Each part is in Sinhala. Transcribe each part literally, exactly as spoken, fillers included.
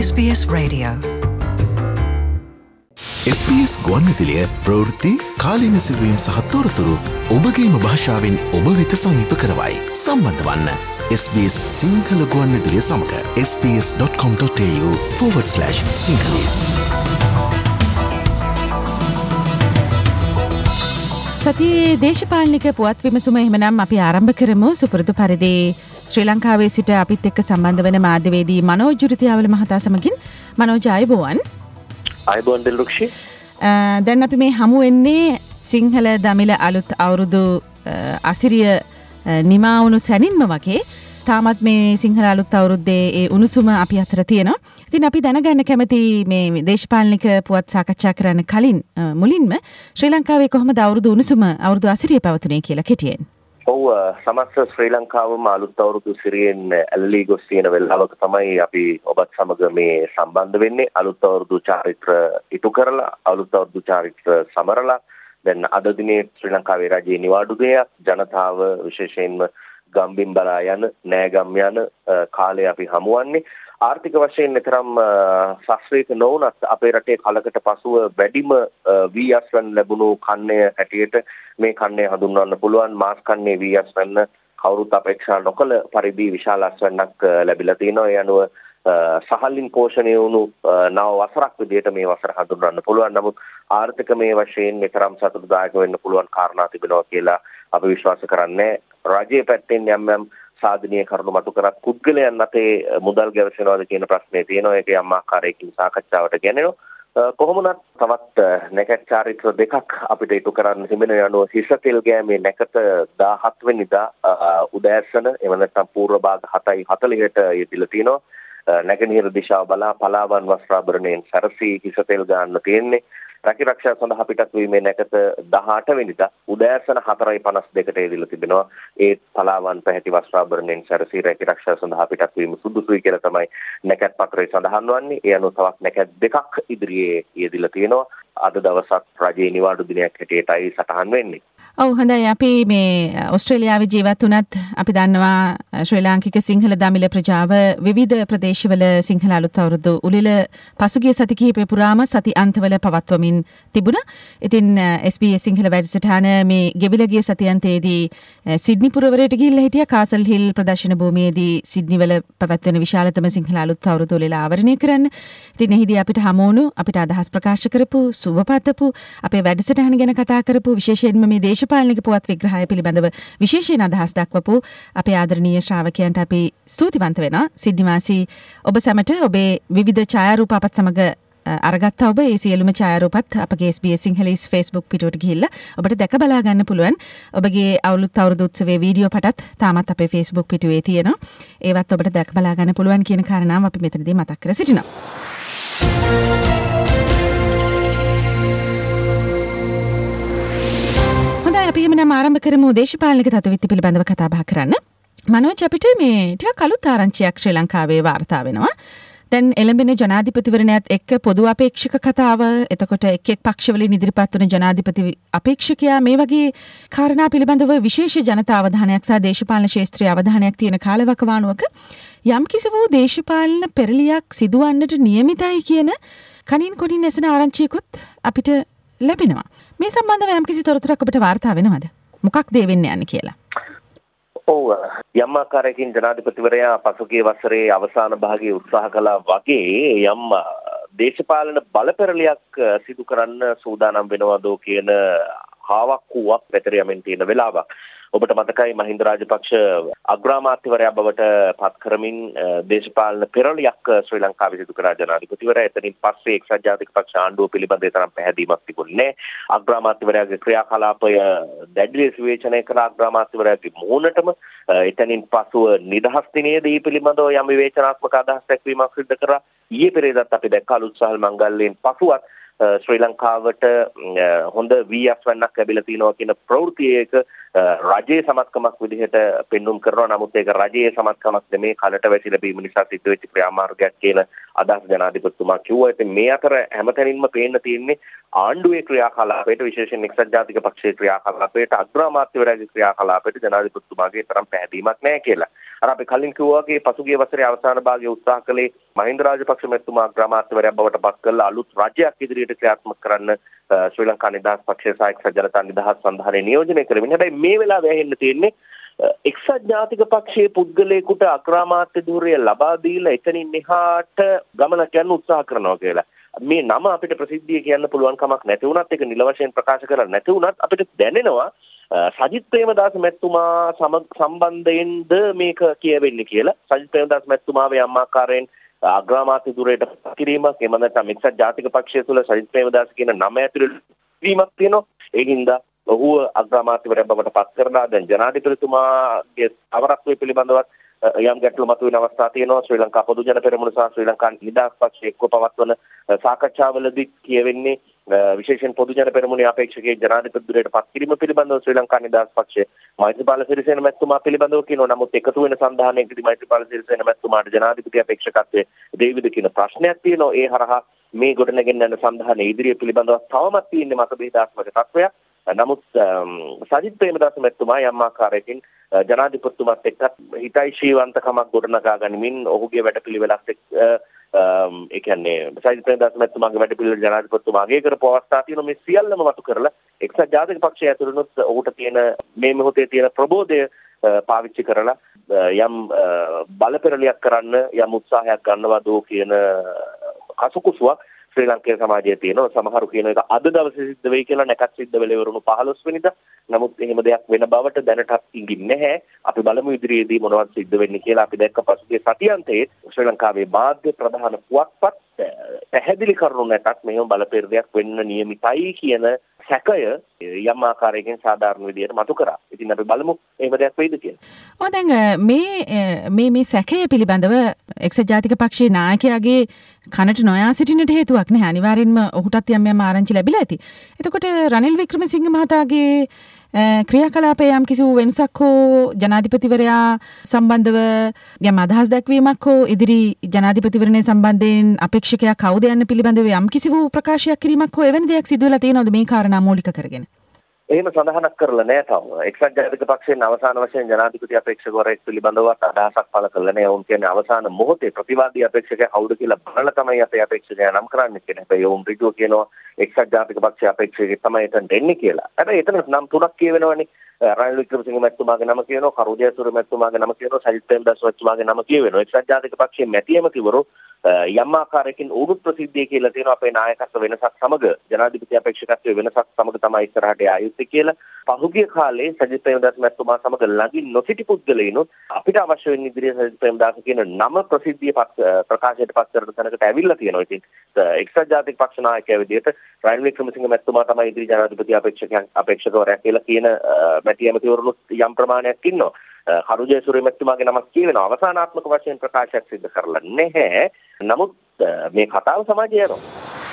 S B S Radio. S B S ගුවන්විදුලිය ප්‍රවෘත්ති කාලීන සිදුවීම් සහ තොරතුරු ඔබගේම භාෂාවෙන් ඔබ වෙත සමීප කරවයි. සම්බන්ධ වන්න S B S සිංහල ගුවන්විදුලිය සමග s b s dot com dot a u forward slash sinhalese. සතියේ දේශපාලනික පුවත් විමසුම එහෙමනම් අපි ආරම්භ කරමු. සුපුරුදු පරිදි ශ්‍රී ලංකාවේ සිට අපිත් එක්ක සම්බන්ධ වන මාධ්‍යවේදී මනෝජ් ජුරිතියාවල මහතා සමගින් මනෝජ් ආයුබෝවන්. ආයුබෝවන් දිල්රුක්ෂි. දැන් අපි මේ හමු වෙන්නේ සිංහල දමිළ අලුත් අවුරුදු අසිරිය නිමා වුණු සැනින්ම වගේ තාමත් මේ සිංහල අලුත් අවුරුද්දේ ඒ උණුසුම අපි අතර තියෙනවා. ඉතින් අපි දැනගන්න කැමති මේ දේශපාලනික පුවත් සාකච්ඡා කරන්න කලින් මුලින්ම ශ්‍රී ලංකාවේ කොහොමද අවුරුදු උණුසුම අවුරුදු අසිරිය පැවතුනේ කියලා කෙටියෙන්. ඔව් සමස්ත ශ්‍රී ලංකාවම අලුත් අවුරුදු සිරියෙන් ඇලලී ගොස් තියෙන වෙලාවක තමයි අපි ඔබත් සමග මේ සම්බන්ධ වෙන්නේ. අලුත් අවුරුදු චාරිත්‍ර ඉටු කරලා අලුත් අවුරුදු චාරිත්‍ර සමරලා දැන් අද දිනේ ශ්‍රී ලංකාවේ රජයේ නිවාඩු දෙයක් ජනතාව විශේෂයෙන්ම ගම්බිම් බලා යන නෑගම් යන කාලේ අපි හමුවන්නේ. ආර්ථික වශයෙන් නිතරම ශාස්ත්‍රීය නොවුනත් අපේ රටේ කලකට පසුව වැඩිම වී එස් වන් ලැබුණු කන්නේ හැටියට මේ කන්නේ හඳුන්වන්න පුළුවන්. මාස් කන්නේ වී එස් වන් කවුරුත් අපේක්ෂා නොකළ පරිදි විශාල අස්වැන්නක් ලැබිලා තිනවා. ඒ අනුව සහලින් පෝෂණය වුණු නව වසරක් විදිහට මේ වසර හඳුන්වන්න පුළුවන්. නමුත් ආර්ථික මේ වශයෙන් නිතරම සතුටුදායක වෙන්න පුළුවන් කාරණා තිබෙනවා කියලා අපි විශ්වාස කරන්නේ. රජයේ පැත්තෙන් යම් යම් සාධනීය කරුණු මතු කරත් පුද්ගලයන් අතේ මුදල් ගැවසෙනවාද කියන ප්‍රශ්නේ තියෙනවා. ඒක යම් ආකාරයකින් සාකච්ඡාවට ගැනෙනවා. කොහොමවත් තවත් නැකත් චාරිත්‍ර දෙකක් අපිට ඉටු කරන්න තිබෙන යනුව හිසතෙල් ගෑමේ නැකත දාහත් වෙනිදා උදෑසන එව නැත්නම් පූර්ව භාග හතයි හතළිහට යෙදিলা තිනවා. නැගෙනහිර දිශාව බලා පලාවන් වස්ත්‍රාභරණයෙන් සැරසී හිසතෙල් ගන්න තියෙන්නේ. රැකිරක්ෂා සඳහා පිටත් වීමේ නැකත දහඅට වෙනිදා උදෑසන හතරයි පනස් දෙකට යෙදিলা තිබෙනවා. ඒ පලාවන් පැහැති වස්ත්‍රාභරණයෙන් සැරසී රැකිරක්ෂා සඳහා පිටත් වීම සුදුසුයි කියලා තමයි නැකත් පත්‍රයේ සඳහන් වන්නේ. ඒ අනුව තවත් නැකත් දෙකක් ඉදිරියේ යෙදিলা තියෙනවා. අද දවසත් රජයේ නිවාඩු දිනයක් හැටියටයි සටහන් වෙන්නේ. ඔව් හොඳයි. අපි මේ ඕස්ට්‍රේලියාවේ ජීවත් වුණත් අපි දන්නවා ශ්‍රී ලාංකික සිංහල දමිළ ප්‍රජාව විවිධ ප්‍රදේශවල සිංහල අලුත් අවුරුදු උළෙල පසුගිය සති කිහිපය පුරාම සති අන්තවල පවත්වමින් තිබුණා. ඉතින් S B S සිංහල වැඩසටහන මේ ගෙවිලා ගිය සතියන්තයේදී සිඩ්නි පුරවරයට ගිහිල්ලා හිටියා. කාසල් හිල් ප්‍රදර්ශන භූමියේදී සිඩ්නි වල පැවැත්වෙන විශාලතම සිංහල අලුත් අවුරුදු උළෙල ආවරණය කරන්න. ඉතින් එහිදී අපිට හමු වුණු අපිට අදහස් ප්‍රකාශ කරපු සුවපතපු අපේ වැඩසටහන ගැන කතා කරපු විශේෂයෙන්ම මේ දේශපාලනික පුවත් විග්‍රහය පිළිබඳව විශේෂයෙන් අදහස් දක්වපු අපේ ආදරණීය ශ්‍රාවකයන්ට අපි ස්තුතිවන්ත වෙනවා. සිඩ්නි වාසී ඔබ සැමට ඔබේ විවිධ ඡායාරූප අපත් සමග අරගත්තා. ඔබ ඒ සියලුම ඡායාරූපත් අපගේ S B S සිංහලීස් Facebook පිටුවට ගිහිල්ලා ඔබට දැක බලා ගන්න පුළුවන්. ඔබගේ අවුරුදු අවුරුදු උත්සවයේ වීඩියෝ පටත් තාමත් අපේ Facebook පිටුවේ තියෙනවා. ඒවත් ඔබට දැක බලා ගන්න පුළුවන් කියන කාරණාව අපි මෙතනදී මතක් කර සිටිනවා. අපි එහෙනම් ආරම්භ කරමු දේශපාලනික තත්ත්වවිත්ති පිළිබඳව කතා බහ කරන්න. මනෝජ් අපිට මේ ටිකක් අලුත් ආරංචියක් ශ්‍රී ලංකාවේ වාර්තා වෙනවා. දැන් එළඹෙන ජනාධිපතිවරණයත් එක්ක පොදු අපේක්ෂක කතාව, එතකොට එක් එක් පක්ෂවලින් ඉදිරිපත් වන ජනාධිපති අපේක්ෂකයා මේ වගේ කාරණා පිළිබඳව විශේෂ ජනතා අවධානයක් සහ දේශපාලන ශාස්ත්‍රීය අවධානයක් තියෙන කාලවකවානුවක යම් කිසි වූ දේශපාලන පෙරලියක් සිදුවන්නට නියමිතයි කියන කනින් කොනින් ඇසෙන ආරංචියකුත් අපිට ලැබෙනවා. මේ සම්බන්ධව යම් කිසි තොරතුරක් ඔබට වාර්තා වෙනවද? මොකක්ද ඒ වෙන්නේ යන්නේ කියලා? ඔව් යම් ආකාරයකින් ජනාධිපතිවරයා පසුගිය වසරේ අවසාන භාගයේ උත්සාහ කළා වගේ යම් දේශපාලන බලපෙරලියක් සිදු කරන්න සූදානම් වෙනවදෝ කියන හාවක්කුවක් පැතර යමින් තියෙන වෙලාවක්. ඔබට මතකයි මහින්ද රාජපක්ෂ අග්‍රාමාත්‍යවරයා බවට පත් කරමින් දේශපාලන පෙරලියක් ශ්‍රී ලංකාවේ සිදු කරා ජනාධිපතිවරයා. එතනින් පස්සේ එක්සත් ජාතික පක්ෂ ආණ්ඩුව පිළිබඳව තරම් පැහැදීමක් තිබුණේ නැහැ. අග්‍රාමාත්‍යවරයාගේ ක්‍රියාකලාපය දැඩි ලෙස විවේචනය කළ අග්‍රාමාත්‍යවරයාගේ මුහුණටම එතනින් පසුව නිදහස් දිනයේදී පිළිබඳව යම් විවේචනාත්මක අදහස් දැක්වීමක් සිදු කරා. ඊයේ පෙරේදාත් අපි දැක්කා අලුත් සහල් මංගල්‍යයෙන් පසුවත් ශ්‍රී ලංකාවට හොඳ වී එස් වන්නක් ලැබිලා තිනවා කියන ප්‍රවෘත්තියක රජයේ සමත්කමක් විදිහට පෙන්눔 කරනවා. නමුත් ඒක රජයේ සමත්කමක් නෙමේ, කලට වැසි ලැබීම නිසා සිද්ධ වෙච්ච ක්‍රියාමාර්ගයක් කියන අදහස් ජනාධිපතිතුමා කිව්වා. ඉතින් මේ අතර හැමතැනින්ම පේන්න තියෙන්නේ ආණ්ඩුවේ ක්‍රියාකලාපයට විශේෂයෙන් එක්සත් ජාතික පක්ෂයේ ක්‍රියාකලාපයට අග්‍රාමාත්‍යවරයාගේ ක්‍රියාකලාපයට ජනාධිපතිතුමාගේ තරම් පැහැදීමක් නැහැ කියලා. අර අපි කලින් කිව්වා වගේ පසුගිය වසරේ අවසාන භාගයේ උත්සාහ කළේ මහින්ද රාජපක්ෂ මැතිතුමා අග්‍රාමාත්‍යවරයා බවට පත් කරලා අලුත් රජයක් ඉදිරියට ක්‍රියාත්මක කරන්න ශ්‍රී ලංකා නිදහස් පක්ෂය සහ එක්සත් ජනතා නිදහස් සන්ධානය නියෝජනය කරමින්. හැබැයි මේ වෙලාවේ ඇහෙන්න තියෙන්නේ එක්සත් ජාතික පක්ෂයේ පුද්ගලයෙකුට අග්‍රාමාත්‍ය ධුරය ලබා දීලා එතනින් එහාට ගමනක් යන්න උත්සාහ කරනවා කියලා. මේ නම අපිට ප්‍රසිද්ධිය කියන්න පුළුවන් කමක් නැති වුණත් ඒක නිල වශයෙන් ප්‍රකාශ කරන්න නැති වුණත් අපිට දැනෙනවා සජිත් ප්‍රේමදාස මැතිතුමා සම්බන්ධයෙන්ද මේක කියවෙන්නේ කියලා. සජිත් ප්‍රේමදාස මැතිතුමාගේ අම්මාකාරයෙන් අග්‍රාමාත්‍ය ධුරයට පත් කිරීමක් එම නැත්නම් එක්සත් ජාතික පක්ෂය තුළ සජිත් ප්‍රේමදාස කියන නම ඇතුළේ වීමක් තියෙනවා. ඒ හින්දා ඔහුව අග්‍රාමාත්‍යවරයා බවට පත් කරලා දැන් ජනාධිපතිතුමාගේ අවරක්ෂය පිළිබඳවත් යම් ගැටලු මතුවෙන අවස්ථා තියෙනවා. ශ්‍රී ලංකා පොදු ජන පෙරමුණ සහ ශ්‍රී ලංකා නිදහස් පක්ෂය එක්ව පවත්වන සාකච්ඡාවලදී කියවෙන්නේ විශේෂයෙන් පොදු ජන පෙරමුණේ අපේක්ෂකයේ ජනාධිපති ධුරයට පත් කිරීම පිළිබඳව ශ්‍රී ලංකා නිදහස් පක්ෂය මෛත්‍රීපාල සිරිසේන මැතිතුමා පිළිබඳව කියනවා. නමුත් එකතු වෙන සංධානයකදී මෛත්‍රීපාල සිරිසේන මැතිතුමාට ජනාධිපති අපේක්ෂකත්වයේ දෙවිද කියන ප්‍රශ්නයක් තියෙනවා. ඒ හරහා මේ ගොඩනගෙන යන සංධානයේ ඉදිරිය පිළිබඳව තවමත් තියෙන්නේ මතභේදාත්මක තත්ත්වයක්. නමුත් සජිත් ප්‍රේමදාස මැතිතුමා යම් ආකාරයකින් ජනාධිපතිතුමාත් එක්කත් හිතයිශීවන්තකමක් ගොඩනගා ගනිමින් ඔහුගේ වැඩපිළිවෙලත් එක්ක ඒ කියන්නේ සජිත් ප්‍රේමදාස මැතිතුමාගේ වැඩපිළිවෙල ජනාධිපතිතුමාගේ කරපු අවස්ථා තියෙනවා. මේ සියල්ලම වතු කරලා එක්සත් ජාතික පක්ෂය ඇතුළුනොත් ඔහුට තියෙන මේ මොහොතේ තියෙන ප්‍රබෝධය පාවිච්චි කරලා යම් බලපෙරලියක් කරන්න යම් උත්සාහයක් ගන්නවද කියන කසුකුසුවක් ශ්‍රී ලංකේ සමාජයේ තියෙනවා. සමහරු කියන එක අද දවසේ සිද්ධ වෙයි කියලා නැකත් සිද්ධ වෙලා ඉවරුණු පහළොස් වෙනිදා. නමුත් එහෙම දෙයක් වෙන බවට දැනටත් ඉඟින්නේ නැහැ. අපි බලමු ඉදිරියේදී මොනවද සිද්ධ වෙන්නේ කියලා. අපි දැක්ක පසුගිය සතියන්තයේ ශ්‍රී ලංකාවේ මාධ්‍ය ප්‍රධාන පුවත්පත් පැහැදිලි කරුණු නැතත් මෙහෙම බලපෙරදයක් වෙන්න නියමිතයි කියන සැකය යම් ආකාරයකින් සාධාරණ විදියට මතු කරා. ඉතින් අපි බලමු එහෙම දෙයක් වෙයිද කියලා. ඔව් දැන් මේ මේ මේ සැකය පිළිබඳව එක්සත් ජාතික පක්ෂයේ නායකයාගේ කනට නොයා සිටින්නට හේතුවක් නැහැ. අනිවාර්යෙන්ම ඔහුටත් යම් යම් ආරංචි ලැබිලා ඇති. එතකොට රනිල් වික්‍රමසිංහ මහතාගේ ක්‍රියාකලාපයේ යම් කිසි වෙනසක් හෝ ජනාධිපතිවරයා සම්බන්ධව යම් අදහස් දැක්වීමක් හෝ ඉදිරි ජනාධිපතිවරණය සම්බන්ධයෙන් අපේක්ෂකයා කවුද යන්න පිළිබඳව යම් කිසි වූ ප්‍රකාශයක් කිරීමක් හෝ එවැනි දෙයක් සිදු වෙලා තියෙනවද මේ කාරණා මූලික කරගෙන? එහෙම සඳහනක් කරලා නැහැ තාම. එක්සත් ජාතික පක්ෂයෙන් අවසාන වශයෙන් ජනාධිපති අපේක්ෂකවරයෙක් පිළිබඳව අදහසක් පළ කළා නැහැ. උන් කියන්නේ අවසාන මොහොතේ ප්‍රතිවාදී අපේක්ෂකයා කවුද කියලා බලලා තමයි අපේ අපේක්ෂකයා නම් කරන්නේ කියලා. හැබැයි උන් ඍජුව කියනවා එක්සත් ජාතික පක්ෂයේ අපේක්ෂකයෙක් තමයි එතන දෙන්නේ කියලා. හැබැයි එතන නම් තුනක් කියවෙනවනේ. රනිල් වික්‍රමසිංහ මැතිතුමාගේ නම කියනවා, කරු ජයසූරිය මැතිතුමාගේ නම කියනවා, සජිත් ප්‍රේමදාස මැතිතුමාගේ නම කියවෙනවා. එක්සත් ජාතික පක්ෂයේ මැතියම කිවරු යම් ආකාරයකින් උරුත් ප්‍රසිද්ධිය කියලා තියෙනවා. අපේ නායකත්ව වෙනසක් සමග ජනාධිපති අපේක්ෂකත්වයේ වෙනසක් සමග තමයි ඉස්සරහට ආයුත්තේ කියලා. පහුගිය කාලේ සජිත් ප්‍රේමදාස මැතිතුමා සමග ළඟින් නොසිටි පුද්ගලයිනොත් අපිට අවශ්‍ය වෙන ඉදිරියේ සජිත් ප්‍රේමදාස කියන නම ප්‍රසිද්ධිය ප්‍රකාශයට පත් කරන තැනකට ඇවිල්ලා තියෙනවා. ඉතින් එක්සත් ජාතික පක්ෂ නායකයා විදිහට රනිල් වික්‍රමසිංහ මැතිතුමා තමයි ඉදිරි ජනාධිපති අපේක්ෂකයන් අපේක්ෂකවරයා කියලා කියන මැති ඇමතිවරුනුත් යම් ප්‍රමාණයක් ඉන්නවා. කරු ජයසූරිය මැතිතුමාගේ නමක් කියවෙනවා. අවසානාත්මක වශයෙන් ප්‍රකාශයක් සිදු කරලා නැහැ. නමුත් මේ කතාව සමාජයේ යනවා.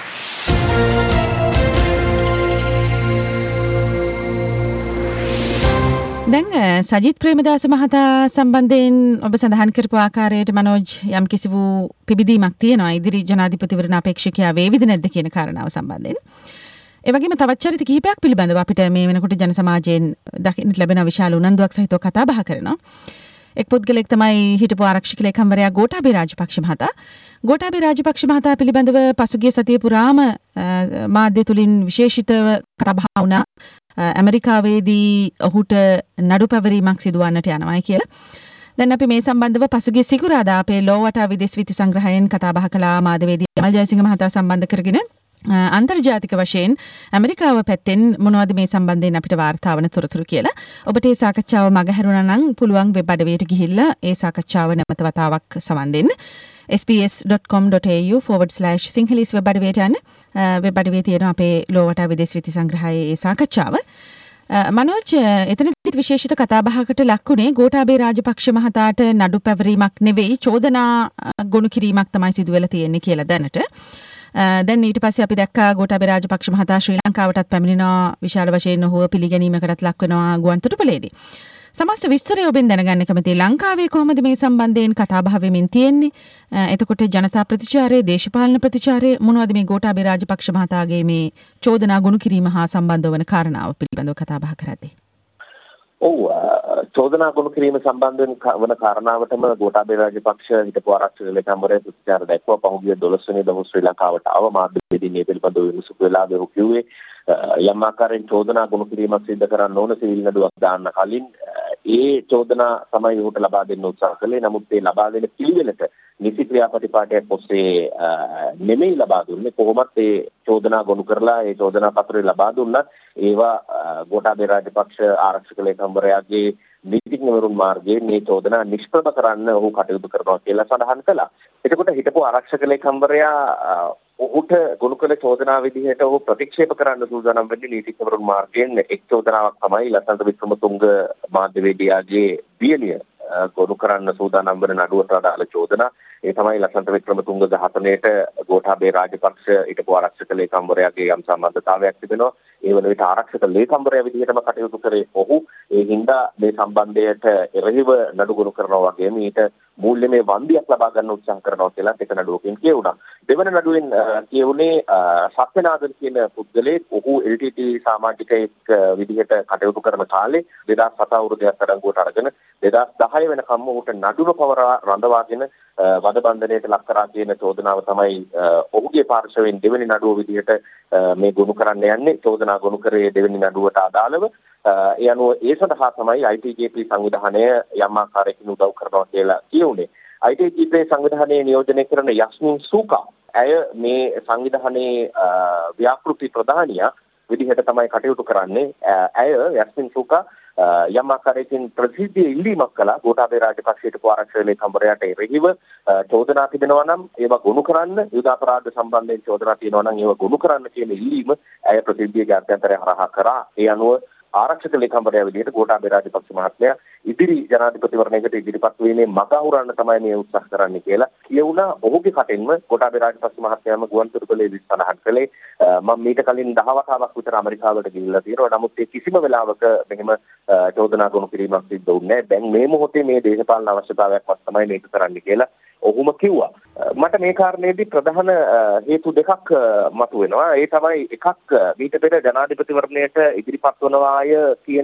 දැන් සජිත් ප්‍රේමදාස මහතා සම්බන්ධයෙන් ඔබ සඳහන් කරපු ආකාරයට මනෝජ් යම් කිසි වූ පිබිදීමක් තියෙනවා ඉදිරි ජනාධිපතිවරණ අපේක්ෂකයා වේවිද නැද්ද කියන කාරණාව සම්බන්ධයෙන්. ඒ වගේම තවත් චරිත කිහිපයක් පිළිබඳව අපිට මේ වෙනකොට ජන සමාජයෙන් දකින්නට ලැබෙන විශාල උනන්දුවක් සහිතව කතා බහ කරනවා. එක් පුද්ගලෙක් තමයි හිටපු ආරක්ෂක ලේකම්වරයා ගෝඨාභය රාජපක්ෂ මහතා. ගෝඨාභය රාජපක්ෂ මහතා පිළිබඳව පසුගිය සතිය පුරාම මාධ්‍ය තුලින් විශේෂිතව කතා බහ වුණා. ඇමරිකාවේදී ඔහුට නඩු පැවරීමක් සිදුවන්නට යනවායි කියලා. දැන් අපි මේ සම්බන්ධව පසුගිය සිකුරාදා අපේ ලෝවටා විදේශ විති සංග්‍රහයෙන් කතා බහ කළා මාධ්‍යවේදී අමල් ජයසිංහ මහතා සම්බන්ධ කරගෙන අන්තර්ජාතික වශයෙන් ඇමරිකාව පැත්තෙන් මොනවද මේ සම්බන්ධයෙන් අපිට වාර්තා වන තොරතුරු කියලා. ඔබට මේ සාකච්ඡාව මගහැරුණා නම් පුළුවන් වෙබ් අඩවියට ගිහිල්ලා ඒ සාකච්ඡාව නැවත වතාවක් සවන් දෙන්න. s b s dot com dot a u forward slash sinhalese web අඩවියට යන්න. වෙබ් අඩවියේ තියෙන අපේ ලෝවටා විදේශ විති සංග්‍රහයේ ඒ සාකච්ඡාව. මනෝජ් එතනදී විශේෂිත කතා බහකට ලක්ුණේ ගෝඨාභය රාජපක්ෂ මහතාට නඩු පැවරීමක් නෙවෙයි චෝදනා ගොනු කිරීමක් තමයි සිදු වෙලා තියෙන්නේ කියලා දැනට. දැන් ඊට පස්සේ අපි දැක්කා ගෝඨාභය රාජපක්ෂ මහතා ශ්‍රී ලංකාවටත් පැමිණෙනවා විශාල වශයෙන් ඔහුව පිළිගැනීමකටත් ලක් වෙනවා ගුවන් තොටුපළේදී. සමස්ත විස්තරය ඔබෙන් දැනගන්න කැමතියි. ලංකාවේ කොහොමද මේ සම්බන්ධයෙන් කතා බහ වෙමින් තියෙන්නේ? එතකොට ජනතා ප්‍රතිචාරය, දේශපාලන ප්‍රතිචාරය මොනවද මේ ගෝඨාභය රාජපක්ෂ මහතාගේ මේ චෝදනා ගොනු කිරීම හා සම්බන්ධ වන කාරණාව පිළිබඳව කතා බහ කරද්දී? ඔව් චෝදනා ගොනු කිරීම සම්බන්ධයෙන් වන කාරණාවටම ගෝඨාභය රාජපක්ෂ හිටපු ආරක්ෂක ලේකම්වරයා ප්‍රතිචාර දැක්වුවා. පහුගිය දොළොස් වෙනිදා ඔහු ශ්‍රී ලංකාවට ආව. මාධ්‍යවේදීන් මේ පිළිබඳව විමසුපු වෙලාවේ ඔහු කිව්වේ යම් ආකාරයෙන් චෝදනා ගොනු කිරීමක් සිදු කරන්න ඕන සිවිල් නඩුවක් දාන්න කලින් ඒ චෝදනා තමයි ඔහුට ලබා දෙන්න උත්සාහ කළේ. නමුත් ඒ ලබා දෙන පිළිවෙලට නිසි ක්‍රියාපටිපාටියක් ඔස්සේ නෙමෙයි ලබා දුන්නේ. කොහොමත් ඒ චෝදනා ගොනු කරලා ඒ චෝදනා පත්‍රය ලබා දුන්නත් ඒවා ගෝඨාභය රාජපක්ෂ ආරක්ෂක ලේකම්වරයාගේ නීතිඥවරුන් මාර්ගයේ මේ චෝදනා නිෂ්ප්‍රභ කරන්න ඔහු කටයුතු කරනවා කියලා සඳහන් කළා. එතකොට හිටපු ආරක්ෂක ලේකම්වරයා ඔහුට ගොනු කළ චෝදනා විදිහට ඔහු ප්‍රතික්ෂේප කරන්න සූදානම් වෙන්නේ නීතිඥවරුන් මාර්ගයෙන් එක් චෝදනාවක් තමයි ලසන්ත වික්‍රමතුංග මාධ්‍යවේදියාගේ දියණිය ගොනු කරන්න සූදානම් වන නඩුවට අදාළ චෝදනා. ඒ තමයි ලසන්ත වික්‍රමතුංග ඝාතනයේට ගෝඨාභය රාජපක්ෂ හිටපු ආරක්ෂක ලේකම්වරයාගේ යම් සම්බන්ධතාවයක් තිබෙනවා. ඒ වන විට ආරක්ෂක ලේකම්වරයා විදිහටම කටයුතු කරේ ඔහු. ඒ හින්දා මේ සම්බන්ධයට එරෙහිව නඩු ගොනු කරනවා වගේම ඊට මූල්‍යමය වන්දියක් ලබා ගන්න උත්සාහ කරනවා කියලා එක නඩුවකින් කියුණා. දෙවන නඩුවෙන් කියුනේ සත්‍යනාදන් කියන පුද්ගලයෙක් ඔහු එල් ටී ටී සමාජිකයෙක් විදිහට කටයුතු කරන කාලේ දෙදාස් හත අවුරුද්දක් අඩංගුවට අරගෙන දෙදාස් දහය වෙනකම්ම ඔහුට නඩුව පවරා රඳවාගෙන වද බන්ධනයට ලක් කරා කියන චෝදනාව තමයි ඔහුගේ පාර්ශවයෙන් දෙවෙනි නඩුව විදිහට මේ ගොනු කරන්න යන්නේ. චෝදනා ගොනු කරේ දෙවෙනි නඩුවට අදාළව. ඒ අනුව ඒ සඳහා තමයි ආයි ටී ජේ පී සංවිධානය යම් ආකාරයකින් උදව් කරනවා කියලා කියුනේ. ආයි ටී ජේ පී සංවිධානයේ නියෝජනය කරන යස්මින් සූකා ඇය මේ සංවිධානයේ ව්‍යාපෘති ප්‍රධානියා විදිහට තමයි කටයුතු කරන්නේ. ඇය යස්මින් සූකා යම් ආකාරයකින් ප්‍රසිද්ධිය ඉල්ලීමක් කළා ගෝඨාභය රාජපක්ෂට ආරක්ෂක ලේකම්වරයාට එරෙහිව චෝදනා තිබෙනවා නම් ඒවා ගොනු කරන්න, යුද අපරාධ සම්බන්ධයෙන් චෝදනා තියෙනවා නම් ඒවා ගොනු කරන්න කියන ඉල්ලීම ඇය ප්‍රසිද්ධියේ අභ්‍යන්තරය හරහා කරා. ඒ අනුව ආරක්ෂක ලේකම්වරයා විදිහට ගෝඨාභය රාජපක්ෂ මහත්මයා ඉදිරි ජනාධිපතිවරණයකට ඉදිරිපත් වීමේ මඟ අහුරන්න තමයි මේ උත්සාහ කරන්නේ කියලා කියුණා. ඔහුගේ කටින්ම ගෝඨාභය රාජපක්ෂ මහත්මයාම ගුවන්තොටුපළේදී සඳහන් කළේ මම මීට කලින් දහ වතාවක් විතර ඇමරිකාවට ගිහිල්ලා තියෙනවා. නමුත් ඒ කිසිම වෙලාවක මෙහෙම චෝදනා ගොනු කිරීමක් සිද්ධ වුණේ නැහැ. දැන් මේ මොහොතේ මේ දේශපාලන අවශ්‍යතාවයක් වත් තමයි මේක කරන්න කියලා ඔහුම කිව්වා. මට මේ කාරණේදී ප්‍රධාන හේතු දෙකක් මතුවෙනවා. ඒ තමයි එකක් මීට පෙර ජනාධිපතිවරණයට ඉදිරිපත් වනවාය කියන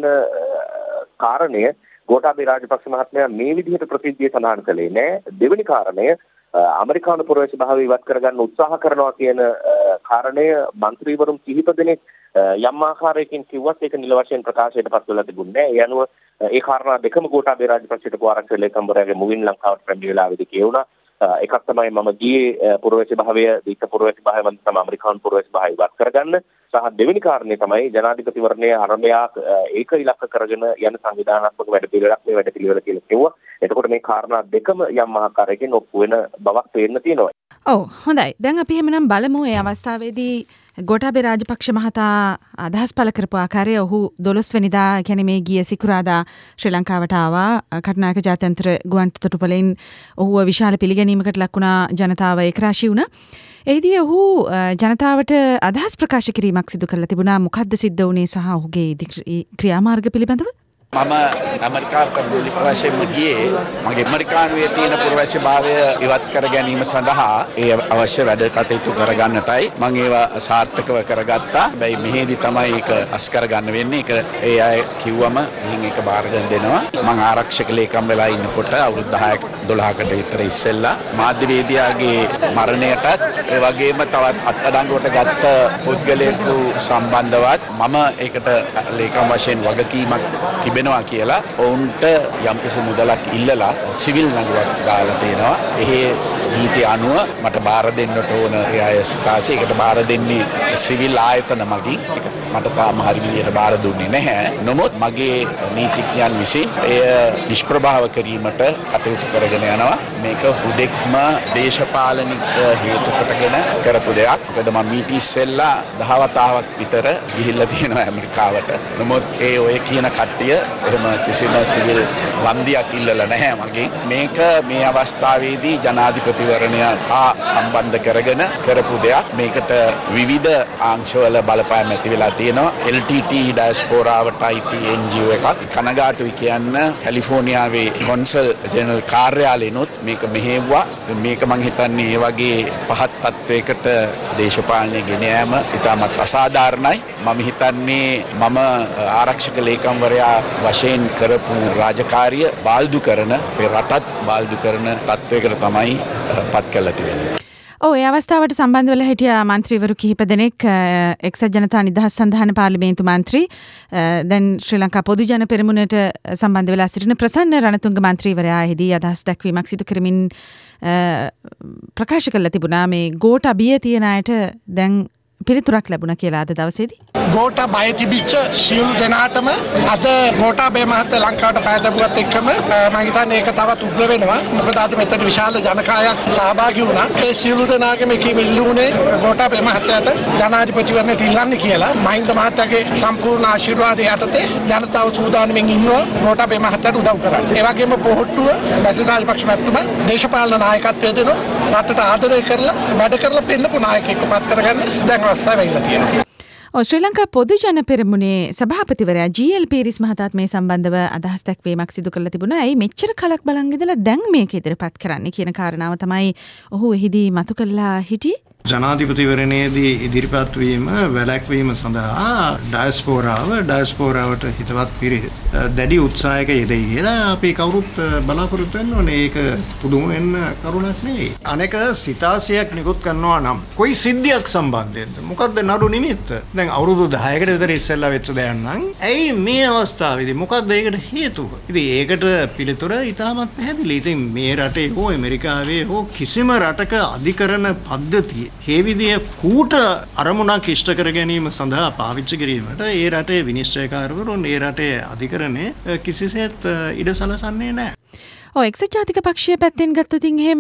කාරණය ගෝඨාභය රාජපක්ෂ මහත්මයා මේ විදිහට ප්‍රසිද්ධිය සඳහන් කළේ නෑ. දෙවෙනි කාරණය ඇමරිකානු ප්‍රවේශ භාවය ඉවත් කරගන්න උත්සාහ කරනවා කියන කාරණය മന്ത്രിවරුන් කිහිප දෙනෙක් යම් ආකාරයකින් කිව්වත් ඒක නිල වශයෙන් ප්‍රකාශයට පත් වෙලා තිබුණේ නෑ. ඒ අනුව ඒ කාරණා දෙකම ගෝඨාභය රාජපක්ෂට ආරක්ෂක ලේකම්වරයාගේ මුවින් ලංකාවට පැමිණි වෙලාවේදී කියුණා. එකක් තමයි මම ගියේ පුරවැසි භාවය දීක පුරවැසි භාවය වන්ද තමයි ඇමරිකානු පුරවැසි භාවය ඉවත් කරගන්න. සහ දෙවෙනි කාරණේ තමයි ජනාධිපතිවරණයේ ආරම්භයක් ඒක ඉලක්ක කරගෙන යන සංවිධානාත්මක වැඩපිළිවෙලක් මේ වැඩපිළිවෙල කියලා කිව්වා. එතකොට මේ කාරණා දෙකම යම් ආකාරයකින් ඔප්පු වෙන බවක් පේන්න තියෙනවා. ඔව් හොඳයි. දැන් අපි එහෙමනම් බලමු ඒ අවස්ථාවේදී ගෝඨාභය රාජපක්ෂ මහතා අදහස් පළ කරපු ආකාරය. ඔහු දොළොස් වෙනිදා කියන්නේ මේ ගිය සිකුරාදා ශ්‍රී ලංකාවට ආවා. කටුනායක ජාත්‍යන්තර ගුවන්තොටුපළෙන් ඔහුව විශාල පිළිගැනීමකට ලක් වුණා. ජනතාව ඒකරාශී වුණා. එහිදී ඔහු ජනතාවට අදහස් ප්‍රකාශ කිරීමක් සිදු කරලා තිබුණා. මොකද්ද සිද්ධ වුණේ සහ ඔහුගේ ක්‍රියාමාර්ග පිළිබඳව? මම ඇමරිකාවට මූලික වශයෙන්ම ගියේ මගේ ඇමරිකානුවේ තියෙන පුරවැසි භාවය ඉවත් කර ගැනීම සඳහා ඒ අවශ්‍ය වැඩ කටයුතු කරගන්නටයි මම ඒවා සාර්ථකව කරගත්තා. හැබැයි මෙහෙදි තමයි ඒක අස් කරගන්න වෙන්නේ. ඒක ඒ අය කිව්වම ඉතින් ඒක බාරගෙන දෙනවා. මම ආරක්ෂක ලේකම් වෙලා ඉන්නකොට අවුරුදු දහයක දොළහකට විතර ඉස්සෙල්ලා මාධ්‍යවේදියාගේ මරණයටත් ඒ වගේම තවත් අත්අඩංගුවට ගත්ත පුද්ගලයෙකු සම්බන්ධවත් මම ඒකට ලේකම් වශයෙන් වගකීමක් තිබෙනවා කියලා ඔවුන්ට යම්කිසි මුදලක් ඉල්ලලා සිවිල් නඩුවක් දාලා තියෙනවා. එහි නීති අනුව මට බාර දෙන්නට ඕන ඒ අය සිතාසේ ඒකට බාර දෙන්නේ සිවිල් ආයතන මගින්. මට තාම හරි විදියට බාර දුන්නේ නැහැ. නමුත් මගේ නීතිඥයන් විසින් එය නිෂ්ප්‍රභාව කිරීමට කටයුතු කරගෙන යනවා. මේක හුදෙක්ම දේශපාලනික හේතු කොටගෙන කරපු දෙයක්. මොකද මම මීට ඉස්සෙල්ලා දහ වතාවක් විතර ගිහිල්ලා තියෙනවා ඇමරිකාවට. නමුත් ඒ ඔය කියන කට්ටිය එහෙම කිසිම සිවිල් වන්දියක් ඉල්ලලා නැහැ මගේ. මේක මේ අවස්ථාවේදී ජනාධිපතිවරණය හා සම්බන්ධ කරගෙන කරපු දෙයක්. මේකට විවිධ අංශවල බලපෑම් ඇති වෙලා තියෙනවා. එල් ටී ටී ඩයස්පෝරාවට අයිති එන් ජී ඕ එකක්. කනගාටුයි කියන්න කැලිෆෝනියාවේ කොන්සල් ජෙනරල් කාර්යාලයෙන්ොත් මේක මෙහෙව්වා. මේක මං හිතන්නේ ඒ වගේ පහත් තත්වයකට දේශපාලනය ගෙන යාම ඉතාමත් අසාධාරණයි. මම හිතන්නේ මම ආරක්ෂක ලේකම්වරයා වශයෙන් කරපු රාජකාරිය බාල්දු කරන රටත් බාල්දු කරන තත්වයකට තමයි පත් කරලා තිබෙන්නේ. ඔව් ඒ අවස්ථාවට සම්බන්ධ වෙලා හිටිය මන්ත්‍රීවරු කිහිප දෙනෙක් එක්සත් ජනතා නිදහස් සන්ධාන පාර්ලිමේන්තු මන්ත්‍රී දැන් ශ්‍රී ලංකා පොදු ජන පෙරමුණට සම්බන්ධ වෙලා සිටින ප්‍රසන්න රණතුංග මන්ත්‍රීවරයා එහිදී අදහස් දැක්වීමක් සිදු කරමින් ප්‍රකාශ කළා තිබුණා මේ ගෝඨාභය තියන අයට දැන් පිළිතුරක් ලැබුණා කියලා අද දවසේදී. ගෝඨාභය තිබිච්ච සියලු දෙනාටම අද ගෝඨාභය මහත්තයා ලංකාවට පැදපුවත් එක්කම මම හිතන්නේ ඒක තවත් උග්‍ර වෙනවා. මොකද අද මෙතන විශාල ජනකායක් සහභාගී වුණා. ඒ සියලු දෙනාගේ මේකෙම ඉල්ලුනේ ගෝඨාභය මහත්තයාට ජනාධිපතිවරණයට ඉල්ලන්න කියලා. මහින්ද මහත්තයාගේ සම්පූර්ණ ආශිර්වාදය යටතේ ජනතාව සූදානම්ෙන් ඉන්නවා ගෝඨාභය මහත්තයාට උදව් කරන්න. ඒ වගේම පොහොට්ටුව බැසිල් රාජපක්ෂ මහත්මයා දේශපාලන නායකත්වයේ දෙනවා. රටට ආදරය කරලා වැඩ කරලා පෙන්නපු නායකයෙක්ව පත් කරගන්න දැන් අවස්ථාව වෙලා තියෙනවා. ශ්‍රී ලංකා පොදු ජන පෙරමුණේ සභාපතිවරයා ජී එල් පීරිස් මහතාත් මේ සම්බන්ධව අදහස් දැක්වීමක් සිදු කරලා තිබුණා. ඇයි මෙච්චර කලක් බලන් ඉඳලා දැන් මේක ඉදිරිපත් කරන්නේ කියන කාරණාව තමයි ඔහු එහිදී මතු කළා හිටියේ. ජනාධිපතිවරණයේදී ඉදිරිපත් වීම වැළැක්වීම සඳහා ඩයස්පෝරාව ඩයස්පෝරාවට හිතවත් පිරිස දැඩි උත්සාහයක යෙදෙයි කියලා අපි කවුරුත් බලාපොරොත්තු වෙන්න ඕනේ. ඒක පුදුම වෙන්න කරුණක් නෙවෙයි. අනෙක සිතාසියක් නිකුත් කරනවා නම් කොයි සිද්ධියක් සම්බන්ධයෙන්ද මොකක්ද නඩු නිමිත්ත? දැන් අවුරුදු දහයකට විතර ඉස්සෙල්ලා වෙච්ච දෙයක් නම් ඇයි මේ අවස්ථාවේදී මොකක්ද ඒකට හේතුව? ඉතින් ඒකට පිළිතුර ඉතාමත් පැහැදිලි. ඉතින් මේ රටේ හෝ ඇමරිකාවේ හෝ කිසිම රටක අධිකරණ පද්ධතිය මේ විදිය කූට අරමුණක් ඉෂ්ට කර ගැනීම සඳහා පාවිච්චි කිරීමට ඒ රටේ විනිශ්චයකාරවරුන් ඒ රටේ අධිකරණය කිසිසේත් ඉඩ සලසන්නේ නැහැ. ඔව් එක්සත් ජාතික පක්ෂය පැත්තෙන් ගත්තොත් එහෙම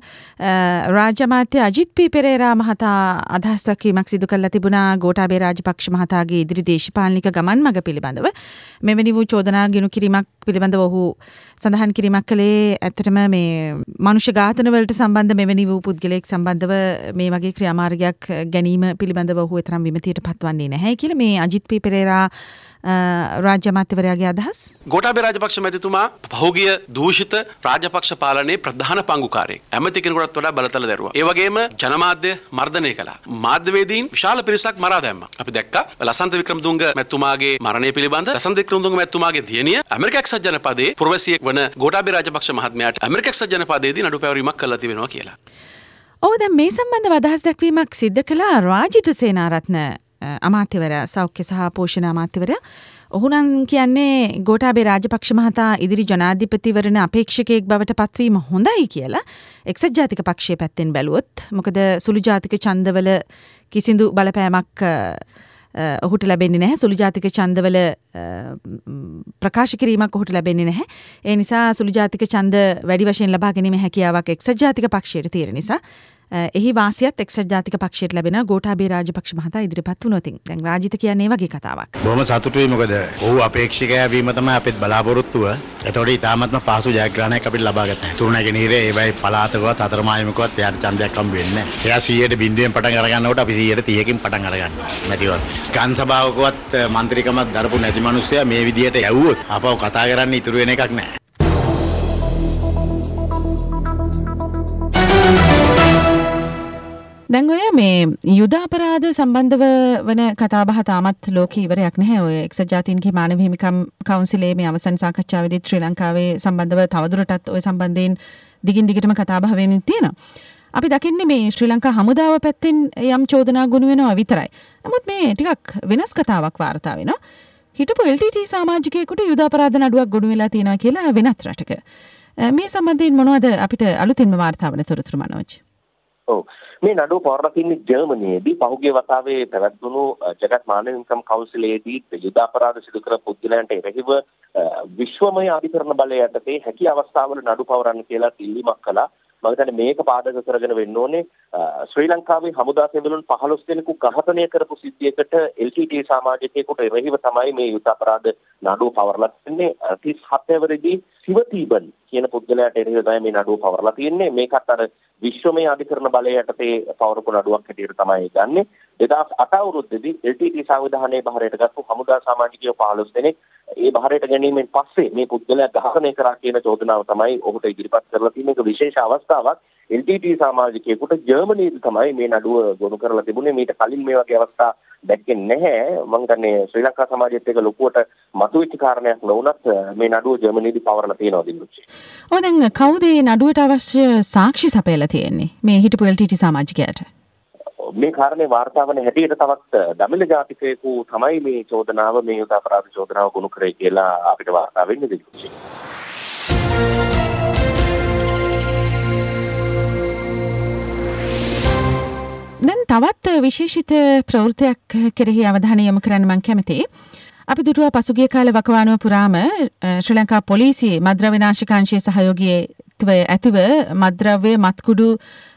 රාජ්‍ය අමාත්‍ය අජිත් පී පෙරේරා මහතා අදහස් දක්වීමක් සිදු කළා තිබුණා ගෝඨාභය රාජපක්ෂ මහතාගේ ඉදිරි දේශපාලනික ගමන් මඟ පිළිබඳව. මෙවැනි වූ චෝදනා ගෙනු කිරීමක් පිළිබඳව ඔහු සඳහන් කිරීමක් කළේ ඇත්තටම මේ මනුෂ්‍ය ඝාතන වලට සම්බන්ධ මෙවැනි වූ පුද්ගලයෙක් සම්බන්ධව මේ වගේ ක්‍රියාමාර්ගයක් ගැනීම පිළිබඳව ඔහු තරම් විමතියට පත්වන්නේ නැහැ කියලා මේ අජිත් පී පෙරේරා රාජ්‍ය අමාත්‍යවරයාගේ අදහස්. ගෝඨාභය රාජපක්ෂ මැතිතුමා පහුගිය දූෂිත රාජපක්ෂ පාලනයේ ප්‍රධාන පංගුකාරයෙක්. ඇමති කෙනෙකුටත් වඩා බලතල දැරුවා. ඒ වගේම ජනමාධ්‍ය මර්ධනය කළා. මාධ්‍යවේදීන් විශාල පිරිසක් මරා දැම්මා. අපි දැක්කා ලසන්ත වික්‍රමතුංග මැතිතුමාගේ මරණය පිළිබඳ ලසන්ත වික්‍රමතුංග මැතිතුමාගේ දියණිය ඇමරිකා එක්සත් ජනපදයේ පුරවැසියෙක් වන ගෝඨාභය රාජපක්ෂ මහත්මයාට ඇමරිකා එක්සත් ජනපදයේදී නඩු පැවරීමක් කළා තිබෙනවා කියලා. ඔව් දැන් මේ සම්බන්ධව අදහස් දැක්වීමක් සිද්ධ කළා රාජිත සේනාරත්න අමාත්‍යවරයා සෞඛ්‍ය සහ පෝෂණ අමාත්‍යවරයා. ඔහු නම් කියන්නේ ගෝඨාභය රාජපක්ෂ මහතා ඉදිරි ජනාධිපතිවරණ අපේක්ෂකයෙක් බවට පත්වීම හොඳයි කියලා එක්සත් ජාතික පක්ෂයේ පැත්තෙන් බැලුවොත්. මොකද සුළු ජාතික ඡන්දවල කිසිදු බලපෑමක් ඔහුට ලැබෙන්නේ නැහැ. සුළු ජාතික ඡන්දවල ප්‍රකාශ කිරීමක් ඔහුට ලැබෙන්නේ නැහැ. ඒ නිසා සුළු ජාතික ඡන්ද වැඩි වශයෙන් ලබා ගැනීම හැකියාවක් එක්සත් ජාතික පක්ෂයට තියෙන නිසා එහි වාසියත් එක්සත් ජාතික පක්ෂයට ලැබෙන ගෝඨාභය රාජපක්ෂ මහතා ඉදිරිපත් වුණොත් දැන් රාජිත කියන්නේ වගේ කතාවක්. බොහොම සතුටුයි මොකද ඔහු අපේක්ෂකයා වීම තමයි අපිත් බලාපොරොත්තුව. ඒතකොට ඊටාත්ම පහසු ජයග්‍රහණයක් අපිට ලබා ගන්න. තුරුණැගෙනහිරේ ඒවයි පළාතකවත් අතරමායමකවත් එයාට ඡන්දයක් හම්බ වෙන්නේ නැහැ. එයා සීයට බිංදුවෙන් පටන් අර ගන්නකොට අපි සීයට තිහකින් පටන් අර ගන්නවා. මැතිවත්. ගම් සභාවකවත් മന്ത്രിකමක් දරපු නැති මිනිස්සයා මේ විදියට යවුවොත් අපව කතා කරන්න ඉතුරු වෙන එකක් නැහැ. දැන් ඔය මේ යුද අපරාධ සම්බන්ධව වන කතාබහ තාමත් ලෝකේ ඉවරයක් නැහැ. ඔය එක්සත් ජාතීන්ගේ මානව හිමිකම් කවුන්සිලේ මේ අවසන් සාකච්ඡාවේදී ශ්‍රී ලංකාවේ සම්බන්ධව තවදුරටත් ඔය සම්බන්ධයෙන් දිගින් දිගටම කතාබහ වෙමින් තියෙනවා. අපි දකින්නේ මේ ශ්‍රී ලංකා හමුදාව පැත්තෙන් යම් චෝදනා ගොනු වෙනවා විතරයි. නමුත් මේ ටිකක් වෙනස් කතාවක් වාර්තා වෙනවා. හිටපු එල් ටී ටී සමාජිකයෙකුට යුද අපරාධ නඩුවක් ගොනු වෙලා තියෙනවා කියලා වෙනත් රටක. මේ සම්බන්ධයෙන් මොනවද අපිට අලුතින්ම වාර්තා වන තොරතුරු මනෝජ්? ඔව් මේ නඩුව පවරලා තින්නේ ජර්මනියේදී පහුගිය වතාවේ පැවැත්වුණු ජගත් මානව හිමිකම් කවුන්සිලයේදී යුද අපරාධ සිදු කර පුද්ගලයන්ට එරෙහිව විශ්වමය අධිකරණ බලය යටතේ හැකි අවස්ථාවල නඩු පවරන්න කියලා ඉල්ලීමක් කළා මම හිතන්නේ මේක පාදක කරගෙන වෙන්න ඕනේ ශ්‍රී ලංකාවේ හමුදා සේවලුන් පහළොස් දෙනෙකු ඝාතනය කරපු සිද්ධියකට එල් ටී ටී සමාජිකයෙකුට එරෙහිව තමයි මේ යුද්ධ අපරාධ නඩුව පවරලා තින්නේ. තිස් හත වෙනිදී සිවතීබන් කියන පුද්ගලයාට එරෙහිව තමයි මේ නඩුව පවරලා තියෙන්නේ. මේකත් අර විශ්වමය අධිකරණ බලය යටතේ පවරපු නඩුවක් හැටියට තමයි ගන්නෙ. දෙදාස් අට අවුරුද්දේදී එල් ටී ටී සංවිධානයේ බහරයට ගත්තු හමුදා සමාජිකයෝ පහළොස් දෙනෙක් ඒ බහරයට ගැනීමෙන් පස්සේ මේ පුද්ගලයා ඝාතනය කරා කියන චෝදනාව තමයි ඔහුට ඉදිරිපත් කරලා තියෙන එක විශේෂ අවස්ථාවක්. එල් ටී ටී සමාජිකයෙකුට ජර්මනියේදී තමයි මේ නඩුව ගොනු කරලා තිබුණේ. මීට කලින් මේ වගේ අවස්ථා දැක්කේ නැහැ. මම හිතන්නේ ශ්‍රී ලංකා සමාජයේත් එක ලොකුවට මතුවෙච්ච කාරණයක් නොවුනත් මේ නඩුව ජර්මනියේදී පවරලා තියෙනවා දිනුච්චි. ඔය දැන් කවුද මේ නඩුවට අවශ්‍ය සාක්ෂි සපයලා තියෙන්නේ මේ හිටපු එල් ටී ටී සමාජිකයාට? මේ කාරණේ වාර්තා වන හැටියට තවත් දමිළ ජාතිකයෙකු තමයි මේ චෝදනාව මේ යුද අපරාධ චෝදනාව ගොනු කරේ කියලා අපිට වාර්තා වෙන්නේ දිනුච්චි. දැන් තවත් විශේෂිත ප්‍රවෘත්තියක් කෙරෙහි අවධානය යොමු කරන්න මම කැමතියි. අපි දුටුවා පසුගිය කාල වකවානුව පුරාම ශ්‍රී ලංකා පොලිසියේ මද්‍රව්‍ය නාශකාංශයේ සහයෝගීත්වය ඇතිව මද්‍රව්‍ය මත්කුඩු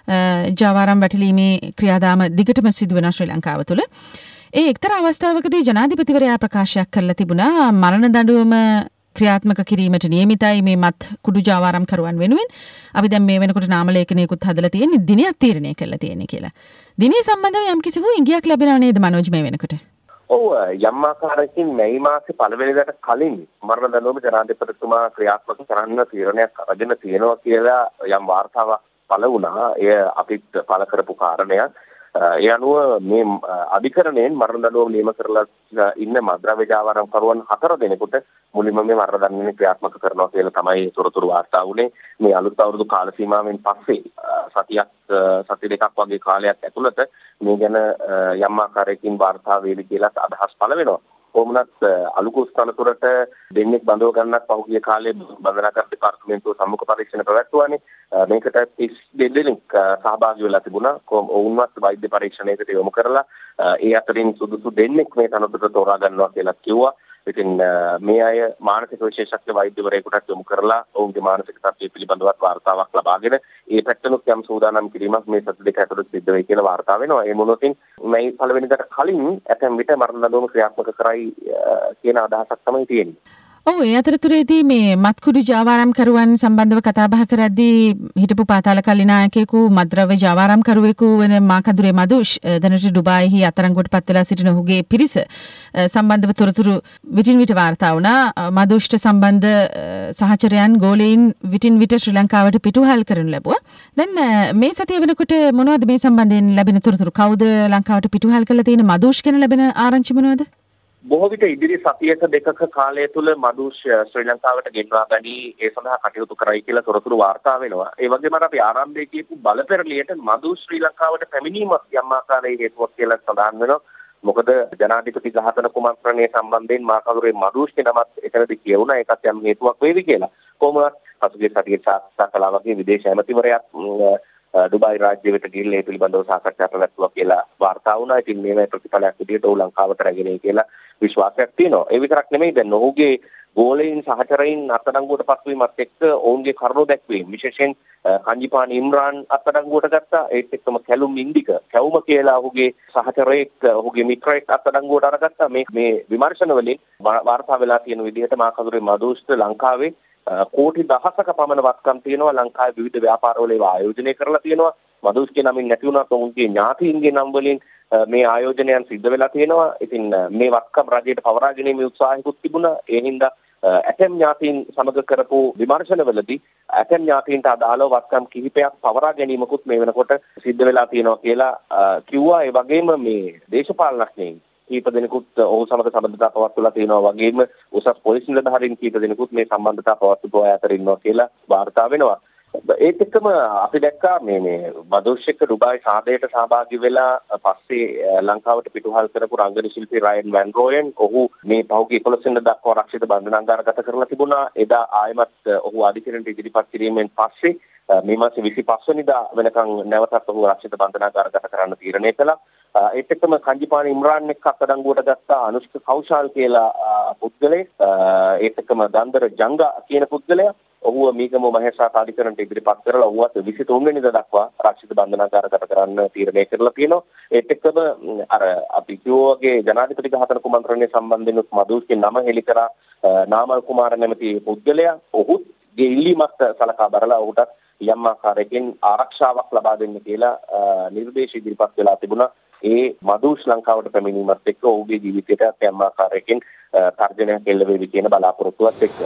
ජාවාරම් වැටලීමේ ක්‍රියාදාම දිගටම සිදුවන ශ්‍රී ලංකාව තුළ ඒ එක්තරා අවස්ථාවකදී ජනාධිපතිවරයා ප්‍රකාශයක් කරලා තිබුණා මරණ දඬුවම ක්‍රියාත්මක කිරීමට නියමිතයි මේ මත් කුඩු ජාවාරම් කරුවන් වෙනුවෙන්. අපි දැන් මේ වෙනකොට නාම ලේඛනයකුත් හදලා තියෙන්නේ දිනයක් තීරණය කරලා තියෙන්නේ කියලා. දිනේ සම්බන්ධව යම් කිසි වූ ඉඟියක් ලැබෙනව නේද මනෝජ් මේ වෙනකොට? ඔව් යම් ආකාරයකින් මැයි මාසේ පළවෙනිදාට කලින් මරණ දඬුවම ජනාධිපතිතුමා ක්‍රියාත්මක කරන්න තීරණයක් අරගෙන තියෙනවා කියලා යම් වාර්තාවක් පළ වුණා. එය අපිත් පළ කරපු කාරණයක්. ඒ අනුව මේ අධිකරණයෙන් මරණ දඬුවම නියම කරලා ඉන්න මද්‍රව්‍ය ජාවාරම් කරුවන් හතර දෙනෙකුට මුලින්ම මේ මරණ දඬුවම ක්‍රියාත්මක කරනවා කියලා තමයි තොරතුරු වාර්තා වුණේ. මේ අලුත් අවුරුදු කාල සීමාවෙන් පස්සේ සතියක් සති දෙකක් වගේ කාලයක් ඇතුළත මේ ගැන යම් ආකාරයකින් වාර්තා වේවි කියලා අදහස් පළ වෙනවා. කොහොමනත් අලුකුස් තනතුරට දෙන්නෙක් බඳව ගන්නත් පහුගිය කාලේ බන්ධනාගාර දෙපාර්තමේන්තුව සම්මුඛ පරීක්ෂණ පැවැත්වුවානේ. මේකට තිස් දෙනෙක් සහභාගී වෙලා තිබුණා. ඔවුන්වත් වෛද්‍ය පරීක්ෂණයකට යොමු කරලා ඒ අතරින් සුදුසු දෙන්නෙක් මේ තනතුරට තෝරා ගන්නවා කියලා කිව්වා. ඉතින් මේ අය මානසික විශේෂඥ වෛද්‍යවරයෙකුට යොමු කරලා ඔවුන්ගේ මානසික තත්ත්වය පිළිබඳව වාර්තාවක් ලබාගෙන ඒ පැත්තනොත් යම් සූදානම් කිරීමක් මේ සති දෙක ඇතුළත සිද්ධ වෙයි කියලා වාර්තා වෙනවා. ඒ මොනොතින් මේ පළවෙනිදාට කලින් ඇතැම් විට මරණ දඬුවම ක්‍රියාත්මක කරයි කියන අදහසක් තමයි තියෙන්නේ. ඔව් ඒ අතරතුරේදී මේ මත්කුඩු ජාවාරම් කරුවන් සම්බන්ධව කතා බහ කරද්දී හිටපු පාතාල කල්ලිනායකයෙකු මද්‍රව්‍ය ජාවාරම් කරුවෙකු වෙන මාකදුරේ මදුෂ් දැනට ඩුබායිහි අත්අඩංගුවට පත් වෙලා සිටින ඔහුගේ පිරිස සම්බන්ධව තොරතුරු විටින් විට වාර්තා වුණා. මදුෂ්ට සම්බන්ධ සහචරයන් ගෝලීන් විටින් විට ශ්‍රී ලංකාවට පිටුහල් කරනු ලැබුවා. දැන් මේ සතිය වෙනකොට මොනවද මේ සම්බන්ධයෙන් ලැබෙන තොරතුරු? කවුද ලංකාවට පිටුහල් කරලා තියෙන මදුෂ් ගැන ලැබෙන ආරංචි මොනවද? බොහෝ විට ඉදිරි සතියක දෙකක කාලය තුල මදුෂ් ශ්‍රී ලංකාවට ගෙන්වා ගනී ඒ සඳහා කටයුතු කරයි කියලා තොරතුරු වාර්තා වෙනවා. ඒ වගේම අපි ආරම්භයේ කියපු බලපෙරළියට මදුෂ් ශ්‍රී ලංකාවට පැමිණීමක් යම් ආකාරයේ හේතුවක් කියලා සඳහන් වෙනවා. මොකද ජනාධිපති ඝාතන කුමන්ත්‍රණය සම්බන්ධයෙන් මාකදුරේ මදුෂ්ගේ නමත් එතනදී කියවුණා. ඒකත් යම් හේතුවක් වේවි කියලා. කොහොමවත් පසුගිය සතියේ සාකච්ඡා කළා වගේ විදේශ ඇමතිවරයාත් ඩුබායි රාජ්‍ය වෙත ගිහිල්ලා ඒ පිළිබඳව සාකච්ඡා පැවැත්වුවා කියලා වාර්තා වුණා. ඉතින් මේවයි ප්‍රතිඵලයක් විදිහට ඔහු ලංකාවට රැගෙන කියලා විශ්වාසයක් තියෙනවා. ඒ විතරක් නෙමෙයි දැන් ඔහුගේ ගෝලීන් සහචරයින් අත්අඩංගුවට පත්වීමත් එක්ක ඔවුන්ගේ කරුණු දැක්වීම විශේෂයෙන් කංජිපාන ඉම්රාන් අත්අඩංගුවට ගත්තා. ඒත් එක්කම කැලුම් ඉන්දික කැවුම කියලා ඔහුගේ සහචරයෙක් ඔහුගේ මිත්‍රයෙක් අත්අඩංගුවට අරගත්තා. මේ මේ විමර්ශන වලින් වාර්තා වෙලා තියෙන විදිහට මාකදුරේ මදුෂ්ට ලංකාවේ කෝටි දහසක පමණ වත්කම් තියෙනවා. ලංකාවේ විවිධ ව්‍යාපාරවල ඒවා ආයෝජනය කරලා තියෙනවා. මදුෂ්ගේ නමින් නැති වුණත් ඔවුන්ගේ ඥාතීන්ගේ නම් වලින් මේ ආයෝජනයන් සිද්ධ වෙලා තියෙනවා. ඉතින් මේ වත්කම් රජයට පවරා ගැනීමේ උත්සාහයකුත් තිබුණා. ඒ හින්දා ඇතැම් ඥාතීන් සමග කරපු විමර්ශනවලදී ඇතැම් ඥාතීන්ට අදාළව වත්කම් කිහිපයක් පවරා ගැනීමකුත් මේ වෙනකොට සිද්ධ වෙලා තියෙනවා කියලා කිව්වා. ඒ වගේම මේ දේශපාලනඥයින් කීප දෙනෙකුත් ඔහු සමග සම්බන්ධතා පවත්වලා තියෙනවා. වගේම උසස් පොලිස් නිලධාරීන් කීප දෙනෙකුත් මේ සම්බන්ධතා පවත්වපු අය අතර ඉන්නවා කියලා වාර්තා වෙනවා. ඒත් එක්කම අපි දැක්කා මේ මේ මදුෂ් එක්ක ඩුබායි සාදයට සහභාගී වෙලා පස්සේ ලංකාවට පිටුහල් කරපු රංගන ශිල්පී රයන් වැන් රෝයන් ඔහු මේ පහුගිය එකොළොස් වෙනිදා දක්වා රක්ෂිත බන්ධනාගාරගත කරලා තිබුණා. එදා ආයමත් ඔහු අධිකරණයට ඉදිරිපත් කිරීමෙන් පස්සේ මේ මාසේ විසිපස් වෙනිදා වෙනකන් නැවතත් ඔහු රක්ෂිත බන්ධනාගාරගත කරන්න තීරණය කළා. ඒත් එක්කම කංජිපාන ඉම්රාන් එක්ක අත්අඩංගුවට ගත්ත අනුෂ්ක කෞශාල් කියලා පුද්ගලයෙක් ඒත් එක්කම දන්දර ජංගා කියන පුද්ගලයා ඔහුව මීගම මහේස්ත්‍රාත් අධිකරණයට ඉදිරිපත් කරලා ඔහුවත් විසිතුන් වෙනිදා දක්වා රක්ෂිත බන්ධනාගාරගත කරන්න තීරණය කරලා තියෙනවා. ඒත් එක්කම අර අපි කියෝගේ ජනාධිපති ඝාතන කුමන්ත්‍රණය සම්බන්ධයෙන් මදුෂ්ගේ නම හෙළි කරා නාමල් කුමාර නැමැති පුද්ගලයා ඔහුත් ගේ ඉල්ලීමක් සලකා බලලා ඔහුට යම් ආකාරයකින් ආරක්ෂාවක් ලබා දෙන්න කියලා නිර්දේශ ඉදිරිපත් වෙලා තිබුණා. ඒ මදුෂ් ලංකාවට පැමිණීමත් එක්ක ඔහුගේ ජීවිතයට යම් ආකාරයකින් තර්ජනයක් එල්ල වේවි කියන බලාපොරොත්තුවත් එක්ක.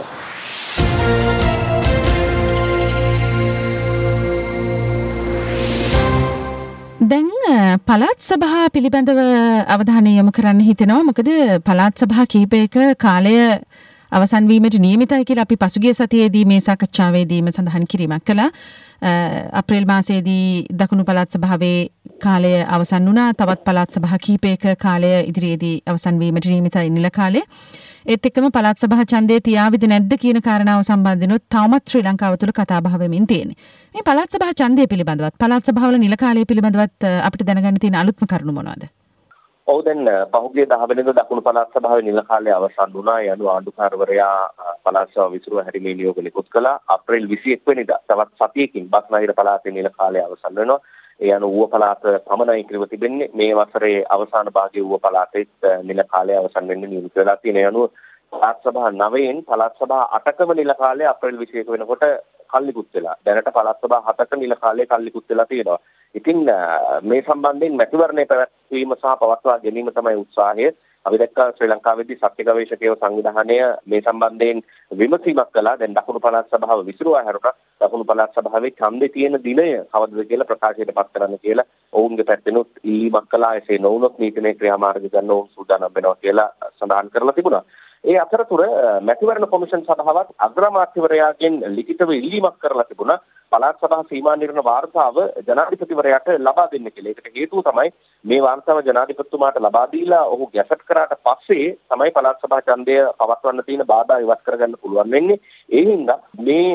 දැන් පළාත් සභා පිළිබඳව අවධානය යොමු කරන්න හිතෙනවා. මොකද පළාත් සභා කීපයක කාලය අවසන් වීමට නියමිතයි කියලා අපි පසුගිය සතියේදී මේ සාකච්ඡාවේදීම සඳහන් කිරීමක් කළා. අප්‍රේල් මාසයේදී දකුණු පළාත් සභාවේ කාලය අවසන් වුණා. තවත් පළාත් සභා කීපයක කාලය ඉදිරියේදී අවසන් වීමට නියමිතයි නිල කාලය. ඒත් එක්කම පළාත් සභා ඡන්දය තියාවිද නැද්ද කියන කාරණාව සම්බන්ධනොත් තවමත් ශ්‍රී ලංකාව තුළ කතා බහ වෙමින් තියෙන්නේ. මේ පළාත් සභා ඡන්දය පිළිබඳවත් පළාත් සභාවල නිල කාලය පිළිබඳවත් අපිට දැනගන්න තියෙන අලුත්ම කරුණු මොනවද? ඔව් දැන් පහුගිය දහ වෙනිදා දකුණු පළාත් සභාවේ නිල කාලය අවසන් වුණා. යනු ආණ්ඩුකාරවරයා පළාත් සභාව විසිරුව හැරීමේ නියෝග නිකුත් කළා. අප්‍රේල් විසි එක් වෙනිදා තවත් සතියකින් බස්නාහිර පළාතේ නිල කාලය අවසන් වෙනවා. ඒ අනුව ඌව පළාත පමණයි කිරව තිබෙන්නේ. මේ වසරේ අවසාන භාගයේ ඌව පළාතේ නිල කාලය අවසන් වෙන්න නියමිත වෙලා තියෙන. ඒ අනුව පළාත් සභා නවයෙන් පළාත් සභා අටකම නිල කාලය අප්‍රේල් විසි එක වෙනකොට කල්ලිකුත් වෙලා. දැනට පළාත් සභා හතක නිල කාලය කල්ලිකුත් වෙලා තියෙනවා. ඉතින් මේ සම්බන්ධයෙන් මැතිවරණය පැවැත්වීම සහ පවත්වා ගැනීම තමයි උත්සාහය. අපි දැක්කා ශ්‍රී ලංකාවේදී සත්‍ය ගවේෂකයෝ සංවිධානය මේ සම්බන්ධයෙන් විමසීමක් කළා. දැන් දකුණු පළාත් සභාව විසිරුවා හැරුණා. දකුණු පළාත් සභාවේ ඡන්දේ තියෙන දිනය කවදද කියලා ප්‍රකාශයට පත් කරන්න කියලා ඔවුන්ගේ පැත්තෙනුත් ඉල්ලීමක් කළා. එසේ නොවුනොත් නීතිමය ක්‍රියාමාර්ග ගන්න ඔවුන් සූදානම් වෙනවා කියලා සඳහන් කරලා තිබුණා. ඒ අතරතුර මැතිවරණ කොමිෂන් සභාවත් අග්‍රාමාත්‍යවරයාගෙන් ලිඛිතව ඉල්ලීමක් කරලා තිබුණා පළාත් සභා සීමා නිර්ණය වාර්තාව ජනාධිපතිවරයාට ලබා දෙන්න කියලා. ඒකට හේතුව තමයි මේ වාර්තාව ජනාධිපතිතුමාට ලබා දීලා ඔහු ගැසට් කරාට පස්සේ තමයි පළාත් සභා ඡන්දය පවත්වන්න තියෙන බාධා ඉවත් කරගන්න පුළුවන් වෙන්නේ. ඒ හින්දා මේ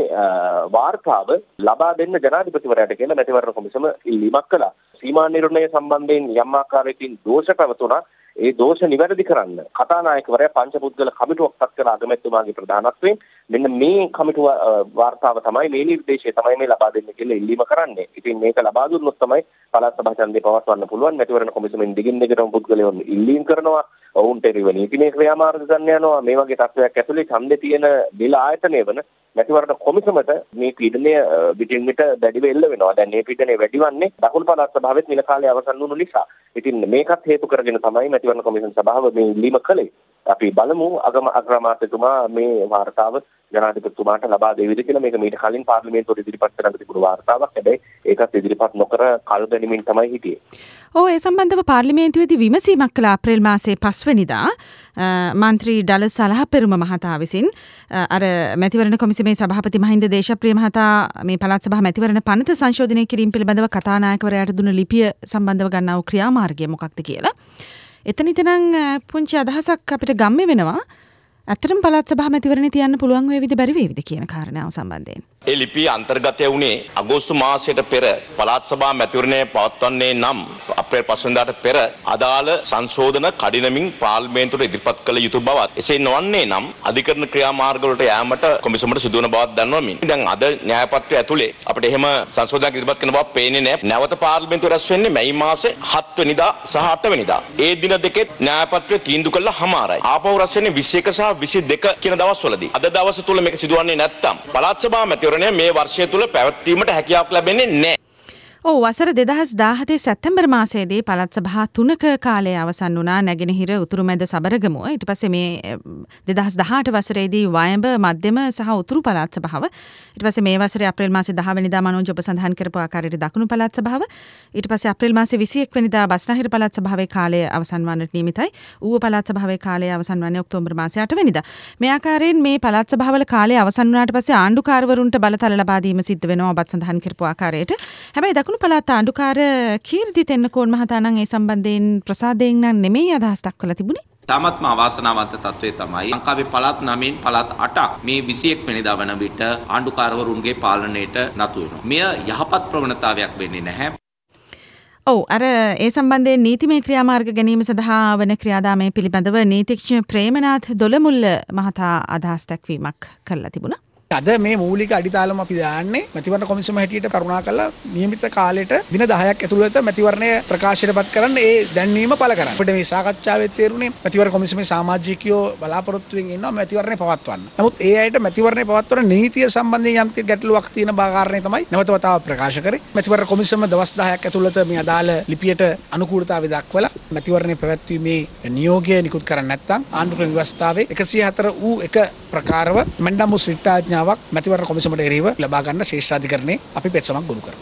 වාර්තාව ලබා දෙන්න ජනාධිපතිවරයාට කියලා මැතිවරණ කොමිසම ඉල්ලීමක් කළා. සීමා නිර්ණය සම්බන්ධයෙන් යම් ආකාරයකින් දෝෂ පැවතුණා. ඒ දෝෂ නිවැරදි කරන්න කතානායකවරයා පංචපුද්ගල කමිටුවක් පත් කළ අගමැතිතුමාගේ ප්‍රධානත්වයෙන් මෙන්න මේ කමිටුව වාර්තාව තමයි මේ නිර්දේශය තමයි මේ ලබා දෙන්න කියලා ඉල්ලීම කරන්නේ. ඉතින් මේක ලබා දුන්නොත් තමයි පළාත් සභා ඡන්දේ පවත්වන්න පුළුවන්. මැතිවරණ කොමිසමෙන් දිගින් දිගටම පුද්ගලයන් ඉල්ලීම් කරනවා. ඔවුන්ට එරෙහිව නීතිමය ක්‍රියාමාර්ග ගන්න යනවා. මේ වගේ තත්ත්වයක් ඇතුලේ ඡන්දේ තියෙන නිල ආයතනය වන මැතිවරණ කොමිසමට මේ පීඩනය පිටින් පිට දැඩිව එල්ල වෙනවා. දැන් මේ පීඩනය වැඩිවන්නේ දකුණු පළාත් සභාවෙත් නිල කාලය අවසන් වුණු නිසා. ඉතින් මේකත් හේතු කරගෙන තමයි මැතිවරණ කොමිෂන් සභාව මේ ඉල්ලීම කළේ. අපි බලමු අගම අග්‍රාමාත්‍යතුමා මේ වාර්තාව ජනාධිපතිතුමාට ලබා දෙවිද කියලා. මේක මීට කලින් පාර්ලිමේන්තුවට ඉදිරිපත් කරන්න තිබුණු වාර්තාවක්. හැබැයි ඒකත් ඉදිරිපත් නොකර කල් දැනීමෙන් තමයි හිටියේ. ඔව් ඒ සම්බන්ධව පාර්ලිමේන්තුවේදී විමසීමක් කළ අප්‍රේල් මාසයේ පස් වෙනිදා මන්ත්‍රී ඩලස් සලහපෙරුම මහතා විසින් අර මැතිවරණ කොමිසමේ සභාපති මහින්ද දේශප්‍රිය මහතා මේ පළාත් සභා මැතිවරණ පනත සංශෝධනය කිරීම පිළිබඳව කතානායකවරයාට දුන්න ලිපිය සම්බන්ධව ගන්නා වූ ක්‍රියාමාර්ගය මොකක්ද කියලා. එතන ඉතනම් පුංචි අදහසක් අපිට ගම්ම වෙනවා. ඇත්තටම පළාත් සභා මැතිවරණේ තියන්න පුළුවන් වේවිද බැරි වේවිද කියන කාරණාව සම්බන්ධයෙන්. ඒ ලිපිය අන්තර්ගතය වුණේ අගෝස්තු මාසයට පෙර පළාත් සභා මැතිවරණය පවත්වන්නේ නම් අප්‍රේල් පස් වෙනිදාට පෙර අදාළ සංශෝධන කඩිනමින් පාර්ලිමේන්තුවට ඉදිරිපත් කළ යුතු බවත් එසේ නොවන්නේ නම් අධිකරණ ක්‍රියාමාර්ග වලට යාමට කොමිසමට සිදුවන බවක් දන්වමින් දැන් අද න්‍යායපත්‍රය ඇතුලේ අපිට එහෙම සංශෝධනයක් ඉදිරිපත් කරන බව පේන්නේ නැහැ. නැවත පාර්ලිමේන්තුව රැස් වෙන්නේ මැයි මාසේ හත් වෙනිදා සහ අට වෙනිදා. ඒ දින දෙකෙත් න්‍යායපත්‍රය තීන්දුව කළා හමාරයි. ආපහු රැස් වෙන්නේ විසි එක සහ විසි දෙක කියන දවස්වලදී. අද දවස් තුල මේක සිදුවන්නේ නැත්තම් පළාත් සභා මැතිවරණය මේ වර්ෂය තුල පැවැත්වීමට හැකියාවක් ලැබෙන්නේ නැහැ. ඔව් වසර දෙදහස් දාහතේ සැප්තැම්බර් මාසයේදී පළාත් සභා තුනක කාලය අවසන් වුණා. නැගෙනහිර උතුරු මැද සබරගමුව. ඊට පස්සේ මේ දෙදහස් දහඅට වසරේදී වයඹ මධ්‍යම සහ උතුරු පළාත් සභාව. ඊට පස්සේ මේ වසරේ අප්‍රේල් මාසේ දහ වෙනිදා මනෝජ් ඔබ සඳහන් කරපු ආකාරයට දකුණු පළාත් සභාව. ඊට පස්සේ අප්‍රේල් මාසේ විසි එක් වෙනිදා බස්නාහිර පළාත් සභාවේ කාලය අවසන් වන්නට නියමිතයි. ඌව පළාත් සභාවේ කාලය අවසන් වන්නේ ඔක්තෝබර් මාසේ අට වෙනිදා. මේ ආකාරයෙන් මේ පළාත් සභාවල කාලය අවසන් වුණාට පස්සේ ආණ්ඩුකාරවරුන්ට බලතල ලබා දීම සිද්ධ වෙනවා ඔබත් සඳහන් කරපු ආකාරයට. හැබැයි දකුණු පළාත් ආණ්ඩුකාර කීර්ති තෙන්නකෝන් මහතා නම් ඒ සම්බන්ධයෙන් ප්‍රසාදයෙන් නම් නෙමෙයි අදහස් දක්වලා තිබුණේ. තාමත්ම අවාසනාවන්ත තත්ත්වය තමයි ලංකාවේ පළාත් නවයෙන් පළාත් අටක් මේ විසි එක් වෙනිදා වන විට ආණ්ඩුකාරවරුන්ගේ පාලනයට නතු වෙනවා. මෙය යහපත් ප්‍රවණතාවයක් වෙන්නේ නැහැ. ඔව් අර ඒ සම්බන්ධයෙන් නීතිමය ක්‍රියාමාර්ග ගැනීම සඳහා වන ක්‍රියාදාමය පිළිබඳව නීතිඥ ප්‍රේමනාත් දොළමුල්ල මහතා අදහස් දක්වීමක් කරලා තිබුණා. අද මේ මූලික අඩිතාලම අපි දාන්නේ මැතිවරණ කොමිසම හැටියට කරුණා කළා නියමිත කාලෙට දින දහයක් ඇතුළත මැතිවරණය ප්‍රකාශයටපත් කරන්න ඒ දැන්වීම පළ කරන්න. අපිට මේ සාකච්ඡාවේ තේරුනේ මැතිවරණ කොමිසමේ සමාජිකයෝ බලාපොරොත්තුවෙන් ඉන්නවා මැතිවරණය පවත්වන්න. නමුත් ඒ අයට මැතිවරණය පවත්වන නීතිය සම්බන්ධයෙන් යම් ගැටලුවක් තියෙන කාරණේ තමයි නැවත වතාවක් ප්‍රකාශ කරේ. මැතිවරණ කොමිසම දවස් දහයක් ඇතුළත මේ අදාළ ලිපියට අනුකූලතාවය දක්වලා මැතිවරණය පැවැත්වීමේ නියෝගය නිකුත් කරන්නේ නැත්නම් ආණ්ඩුක්‍රම ව්‍යවස්ථාවේ එකසිය හතර වූ එක ප්‍රකාරව මැන්ඩම් වූ ශ්‍රීට්ටාඥාවක් මැතිවරණ කොමිසමට එරෙහිව ලබා ගන්න ශේෂ්ඨාධිකරණයේ අපි පෙත්සමක් ගොනු කරමු.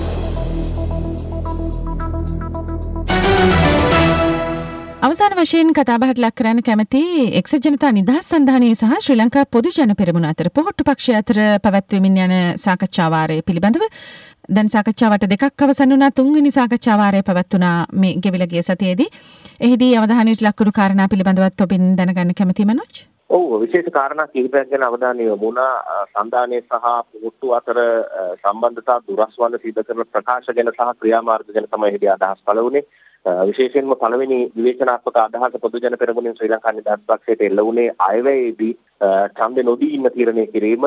අවසාන වශයෙන් කතාබහට ලක් කරන්න කැමති එක්සත් ජනතා නිදහස් සන්ධානයේ සහ ශ්‍රී ලංකා පොදු ජන පෙරමුණ අතර පොහොට්ටු පක්ෂය අතර පැවැත්වෙමින් යන සාකච්ඡා වාරය පිළිබඳව දැන් සාකච්ඡාවට දෙකක් අවසන් වුණා. තුන්වෙනි සාකච්ඡා වාරය පැවැත්වුණා මේ ගෙවිලා ගිය සතියේදී. එහිදී අවධානයට ලක් වූ කාරණා පිළිබඳවත් ඔබෙන් දැනගන්න කැමතියි මනෝජ්. ඔව් විශේෂ කාරණා කිහිපයක් ගැන අවධානය යොමු වුණා. සන්ධානයේ සහ පොහොට්ටු අතර සම්බන්ධතා දුරස්වන්න සිදු කරන ප්‍රකාශ ගැන සහ ක්‍රියාමාර්ග ගැන තමයි එහිදී අදහස් පළ වුණේ. විශේෂයෙන්ම පළවෙනි විවේචනාත්මක අදහස පොදු ජන පෙරමුණෙන් ශ්‍රී ලංකා නිදහස් පක්ෂයට එල්ල වුණේ අයවැයේදී ඡන්දෙ නොදී ඉන්න තීරණය කිරීම.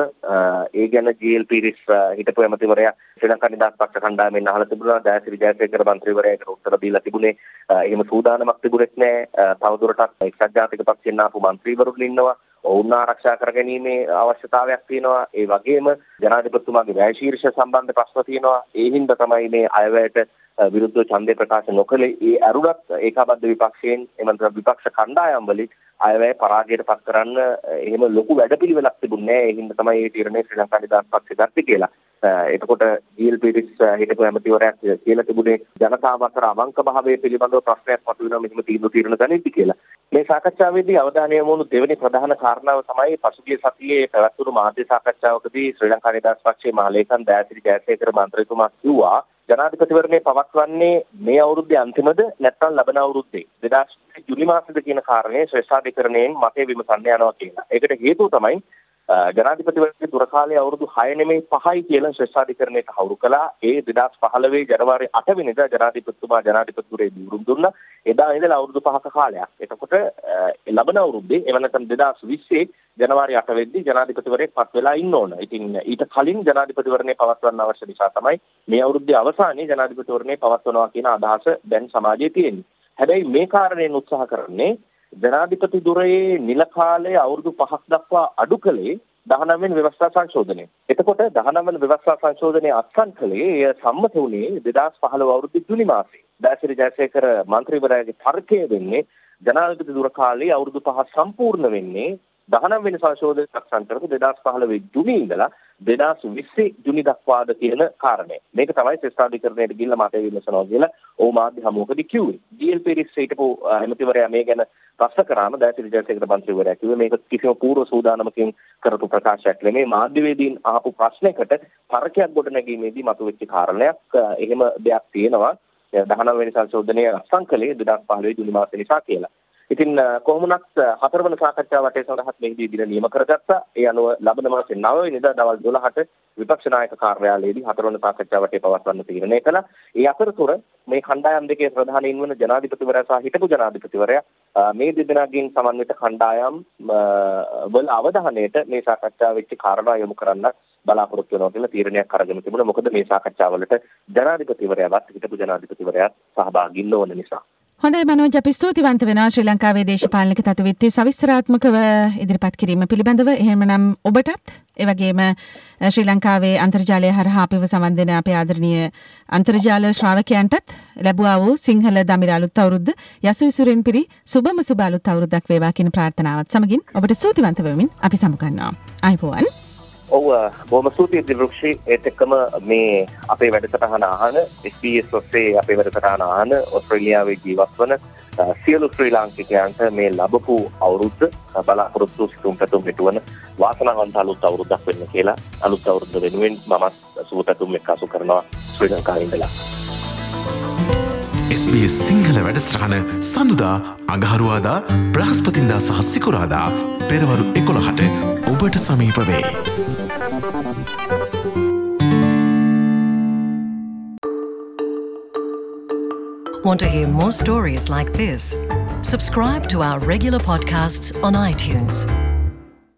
ඒ ගැන ජී.එල්. පීරිස් හිටපු ඇමතිවරයා ශ්‍රී ලංකා නිදහස් පක්ෂ කණ්ඩායමෙන් අහලා තිබුණා. දයාසිරි ජයසේකර මන්ත්‍රීවරයාට උත්තර දීලා තිබුණේ එහෙම සූදානමක් තිබුණෙත් නැහැ. තවදුරටත් එක්සත් ජාතික පක්ෂයෙන් ආපු මන්ත්‍රීවරුන් ඉන්නවා. ඔවුන් ආරක්ෂා කරගැනීමේ අවශ්‍යතාවයක් තියෙනවා. ඒ වගේම ජනාධිපතිතුමාගේ වැය ශීර්ෂ සම්බන්ධ ප්‍රශ්න තියෙනවා. ඒ හින්දා තමයි මේ අයවැයට විරුද්ධ ඡන්දේ ප්‍රකාශ නොකළේ. ඒ අරුණත් ඒකාබද්ධ විපක්ෂයෙන් එමන්ත විපක්ෂ කණ්ඩායම් වලින් අයවැය පරාජයට පත් කරන්න එහෙම ලොකු වැඩපිළිවෙලක් තිබුණේ නැහැ. ඒ හින්දා තමයි මේ තීරණය ශ්‍රී ලංකා නිදහස් පක්ෂය ගත්තේ කියලා. එතකොට ජී.එල්. පීරිස් හිටපු ඇමතිවරයා කියලා තිබුණේ ජනතාව අතර අවංක භාවය පිළිබඳව ප්‍රශ්නයක් මතුවෙනවා මෙහිම තීන්දුව తీරන දැනෙද්දි කියලා. මේ සාකච්ඡාවේදී අවධානය යොමු වුණු දෙවෙනි ප්‍රධාන කාරණාව තමයි පසුගිය සතියේ පැවැත්වුණු මාධ්‍ය සාකච්ඡාවකදී ශ්‍රී ලංකා නිදහස් පක්ෂයේ මහලේකම් දයාසිරි ජයසේකර මන්ත්‍රීතුමා කිව්වා ජනාධිපතිවරණය පවත්වන්නේ මේ අවුරුද්දේ අන්තිමද නැත්නම් ලබන අවුරුද්දේ දෙදාස් ජූලි මාසෙද කියන කාරණේ ශ්‍රේෂ්ඨාධිකරණයෙන් මතය විමසන්න යනවා කියලා. ඒකට හේතුව තමයි ජනාධිපතිවරණයේ දුර කාලයේ අවුරුදු හය නෙමෙයි පහයි කියලා ශ්‍රේෂ්ඨාධිකරණයට හවුරු කළා. ඒ දෙදාස් පහළොව ජනවාරි අට වෙනිදා ජනාධිපතිතුමා ජනාධිපතිවරේ දිවුරුම් දුන්නා. එදා ඉඳලා අවුරුදු පහක කාලයක්. එතකොට ලබන අවුරුද්දේ එව නැත්නම් දෙදාස් විස්සේ ජනවාරි අට වෙද්දී ජනාධිපතිවරයෙක් පත් වෙලා ඉන්න ඕන. ඉතින් ඊට කලින් ජනාධිපතිවරණය පවත්වන්න අවශ්‍ය නිසා තමයි මේ අවුරුද්දේ අවසානයේ ජනාධිපතිවරණය පවත්වනවා කියන අදහස දැන් සමාජයේ තියෙන්නේ. හැබැයි මේ කාරණයෙන් උත්සාහ කරන්නේ ජනාධිපති දුරේ නිල කාලය අවුරුදු පහක් දක්වා අඩු කළේ දහනව වෙනි ව්‍යවස්ථා සංශෝධනය. එතකොට දහනව වෙනි ව්‍යවස්ථා සංශෝධනය අත්සන් කළේ එය සම්මත වුණේ දෙදාස් පහළොව අවුරුදු ජූලි මාසයේ. දයාසිරි ජයසේකර මන්ත්‍රීවරයාගේ තර්කය වෙන්නේ ජනාධිපති දුර කාලේ අවුරුදු පහ සම්පූර්ණ වෙන්නේ දහනව වෙනි සංශෝධනය අත්සන් කරපු දෙදාස් පහළොව ජූනි ඉඳලා දෙදාස් විස්සේ ජූනි දක්වාද කියන කාරණය. මේක තමයි ශ්‍රේෂ්ඨාධිකරණයට ගිහිල්ලා මතය විමසනවා කියලා ඕ මාධ්‍ය හමුවකදී කිව්වේ. ජී.එල්. පීරිස් හිටපු ඇමතිවරයා මේ ගැන ප්‍රශ්න කරාම දයාසිරි ජයසේකර මන්ත්‍රීවරයා කිව්වේ මේක කිසිම පූර්ව සූදානමකින් කරපු ප්‍රකාශයක් නෙමෙයි. මාධ්‍යවේදීන් අහපු ප්‍රශ්නයකට තර්කයක් ගොඩනැගීමේදී මතුවෙච්ච කාරණයක්. එහෙම දෙයක් තියෙනවා. දහනව වෙනි සංශෝධනය අත්සන් කළේ දෙදාස් පහළොව ජූනි මාසෙ නිසා කියලා. ඉතින් කොහොමුණත් හතරවන සාකච්ඡාව වටේ සඳහාත් මෙහිදී දින නියම කරගත්තා. ඒ අනුව ලබන මාසේ නව වෙනිදා දවල් දොළහට විපක්ෂ නායක කාර්යාලයේදී හතරවන සාකච්ඡාව වටේ පවත්වන්න තීරණය කළා. ඒ අතරතුර මේ කණ්ඩායම් දෙකේ ප්‍රධානීන් වන ජනාධිපතිවරයා සහ හිටපු ජනාධිපතිවරයා මේ දෙදෙනාගෙන් සමන්විත කණ්ඩායම් වල අවධානයට මේ සාකච්ඡාව වෙච්ච කාරණා යොමු කරන්න බලාපොරොත්තු වෙනවා කියලා තීරණයක් අරගෙන තිබුණා. මොකද මේ සාකච්ඡාවලට ජනාධිපතිවරයාවත් හිටපු ජනාධිපතිවරයාත් සහභාගී නොවන නිසා. හොඳයි මනෝජ්, අපි ස්තුතිවන්ත වෙනවා ශ්‍රී ලංකාවේ දේශපාලනික තත්ත්වයේ සවිස්තරාත්මකව ඉදිරිපත් කිරීම පිළිබඳව. එහෙමනම් ඔබටත් ඒ වගේම ශ්‍රී ලංකාවේ අන්තර්ජාලය හරහා අපිව සම්බන්ධ වෙන අපේ ආදරණීය අන්තර්ජාල ශ්‍රාවකයන්ටත් ලැබුවා වූ සිංහල දමිළ අලුත් අවුරුද්ද යසුවිසුරෙන් පිරි සුබම සුබ අලුත් අවුරුද්දක් වේවා කියන ප්‍රාර්ථනාවත් සමගින් ඔබට ස්තුතිවන්ත වෙමින් අපි සමුගන්නවා. ආයිබෝවන්. ඔව් බොහොම ස්තුතියි දිවෘක්ෂි. ඒත් එක්කම මේ අපේ වැඩසටහන අහන එස් බී එස් ඔස්සේ අපේ වැඩසටහන අහන ඕස්ට්‍රේලියාවේ ජීවත් වන සියලු ශ්‍රී ලාංකිකයන්ට මේ ලැබපු අවුරුද්ද බලාපොරොත්තු සිතුම් පැතුම් පිටුවන වාසනාවන්ත අලුත් අවුරුද්දක් වෙන්න කියලා අලුත් අවුරුද්ද වෙනුවෙන් මමත් සුබ පැතුම් එක්කාසු කරනවා ශ්‍රී ලංකාවේ ඉඳලා. එස් බී එස් සිංහල වැඩසටහන සඳුදා අඟහරුවාදා බ්‍රහස්පතින්දා සහ සිකුරාදා පෙරවරු එකොළහට ඔබට සමීප වේ. Want to hear more stories like this? Subscribe to our regular podcasts on iTunes.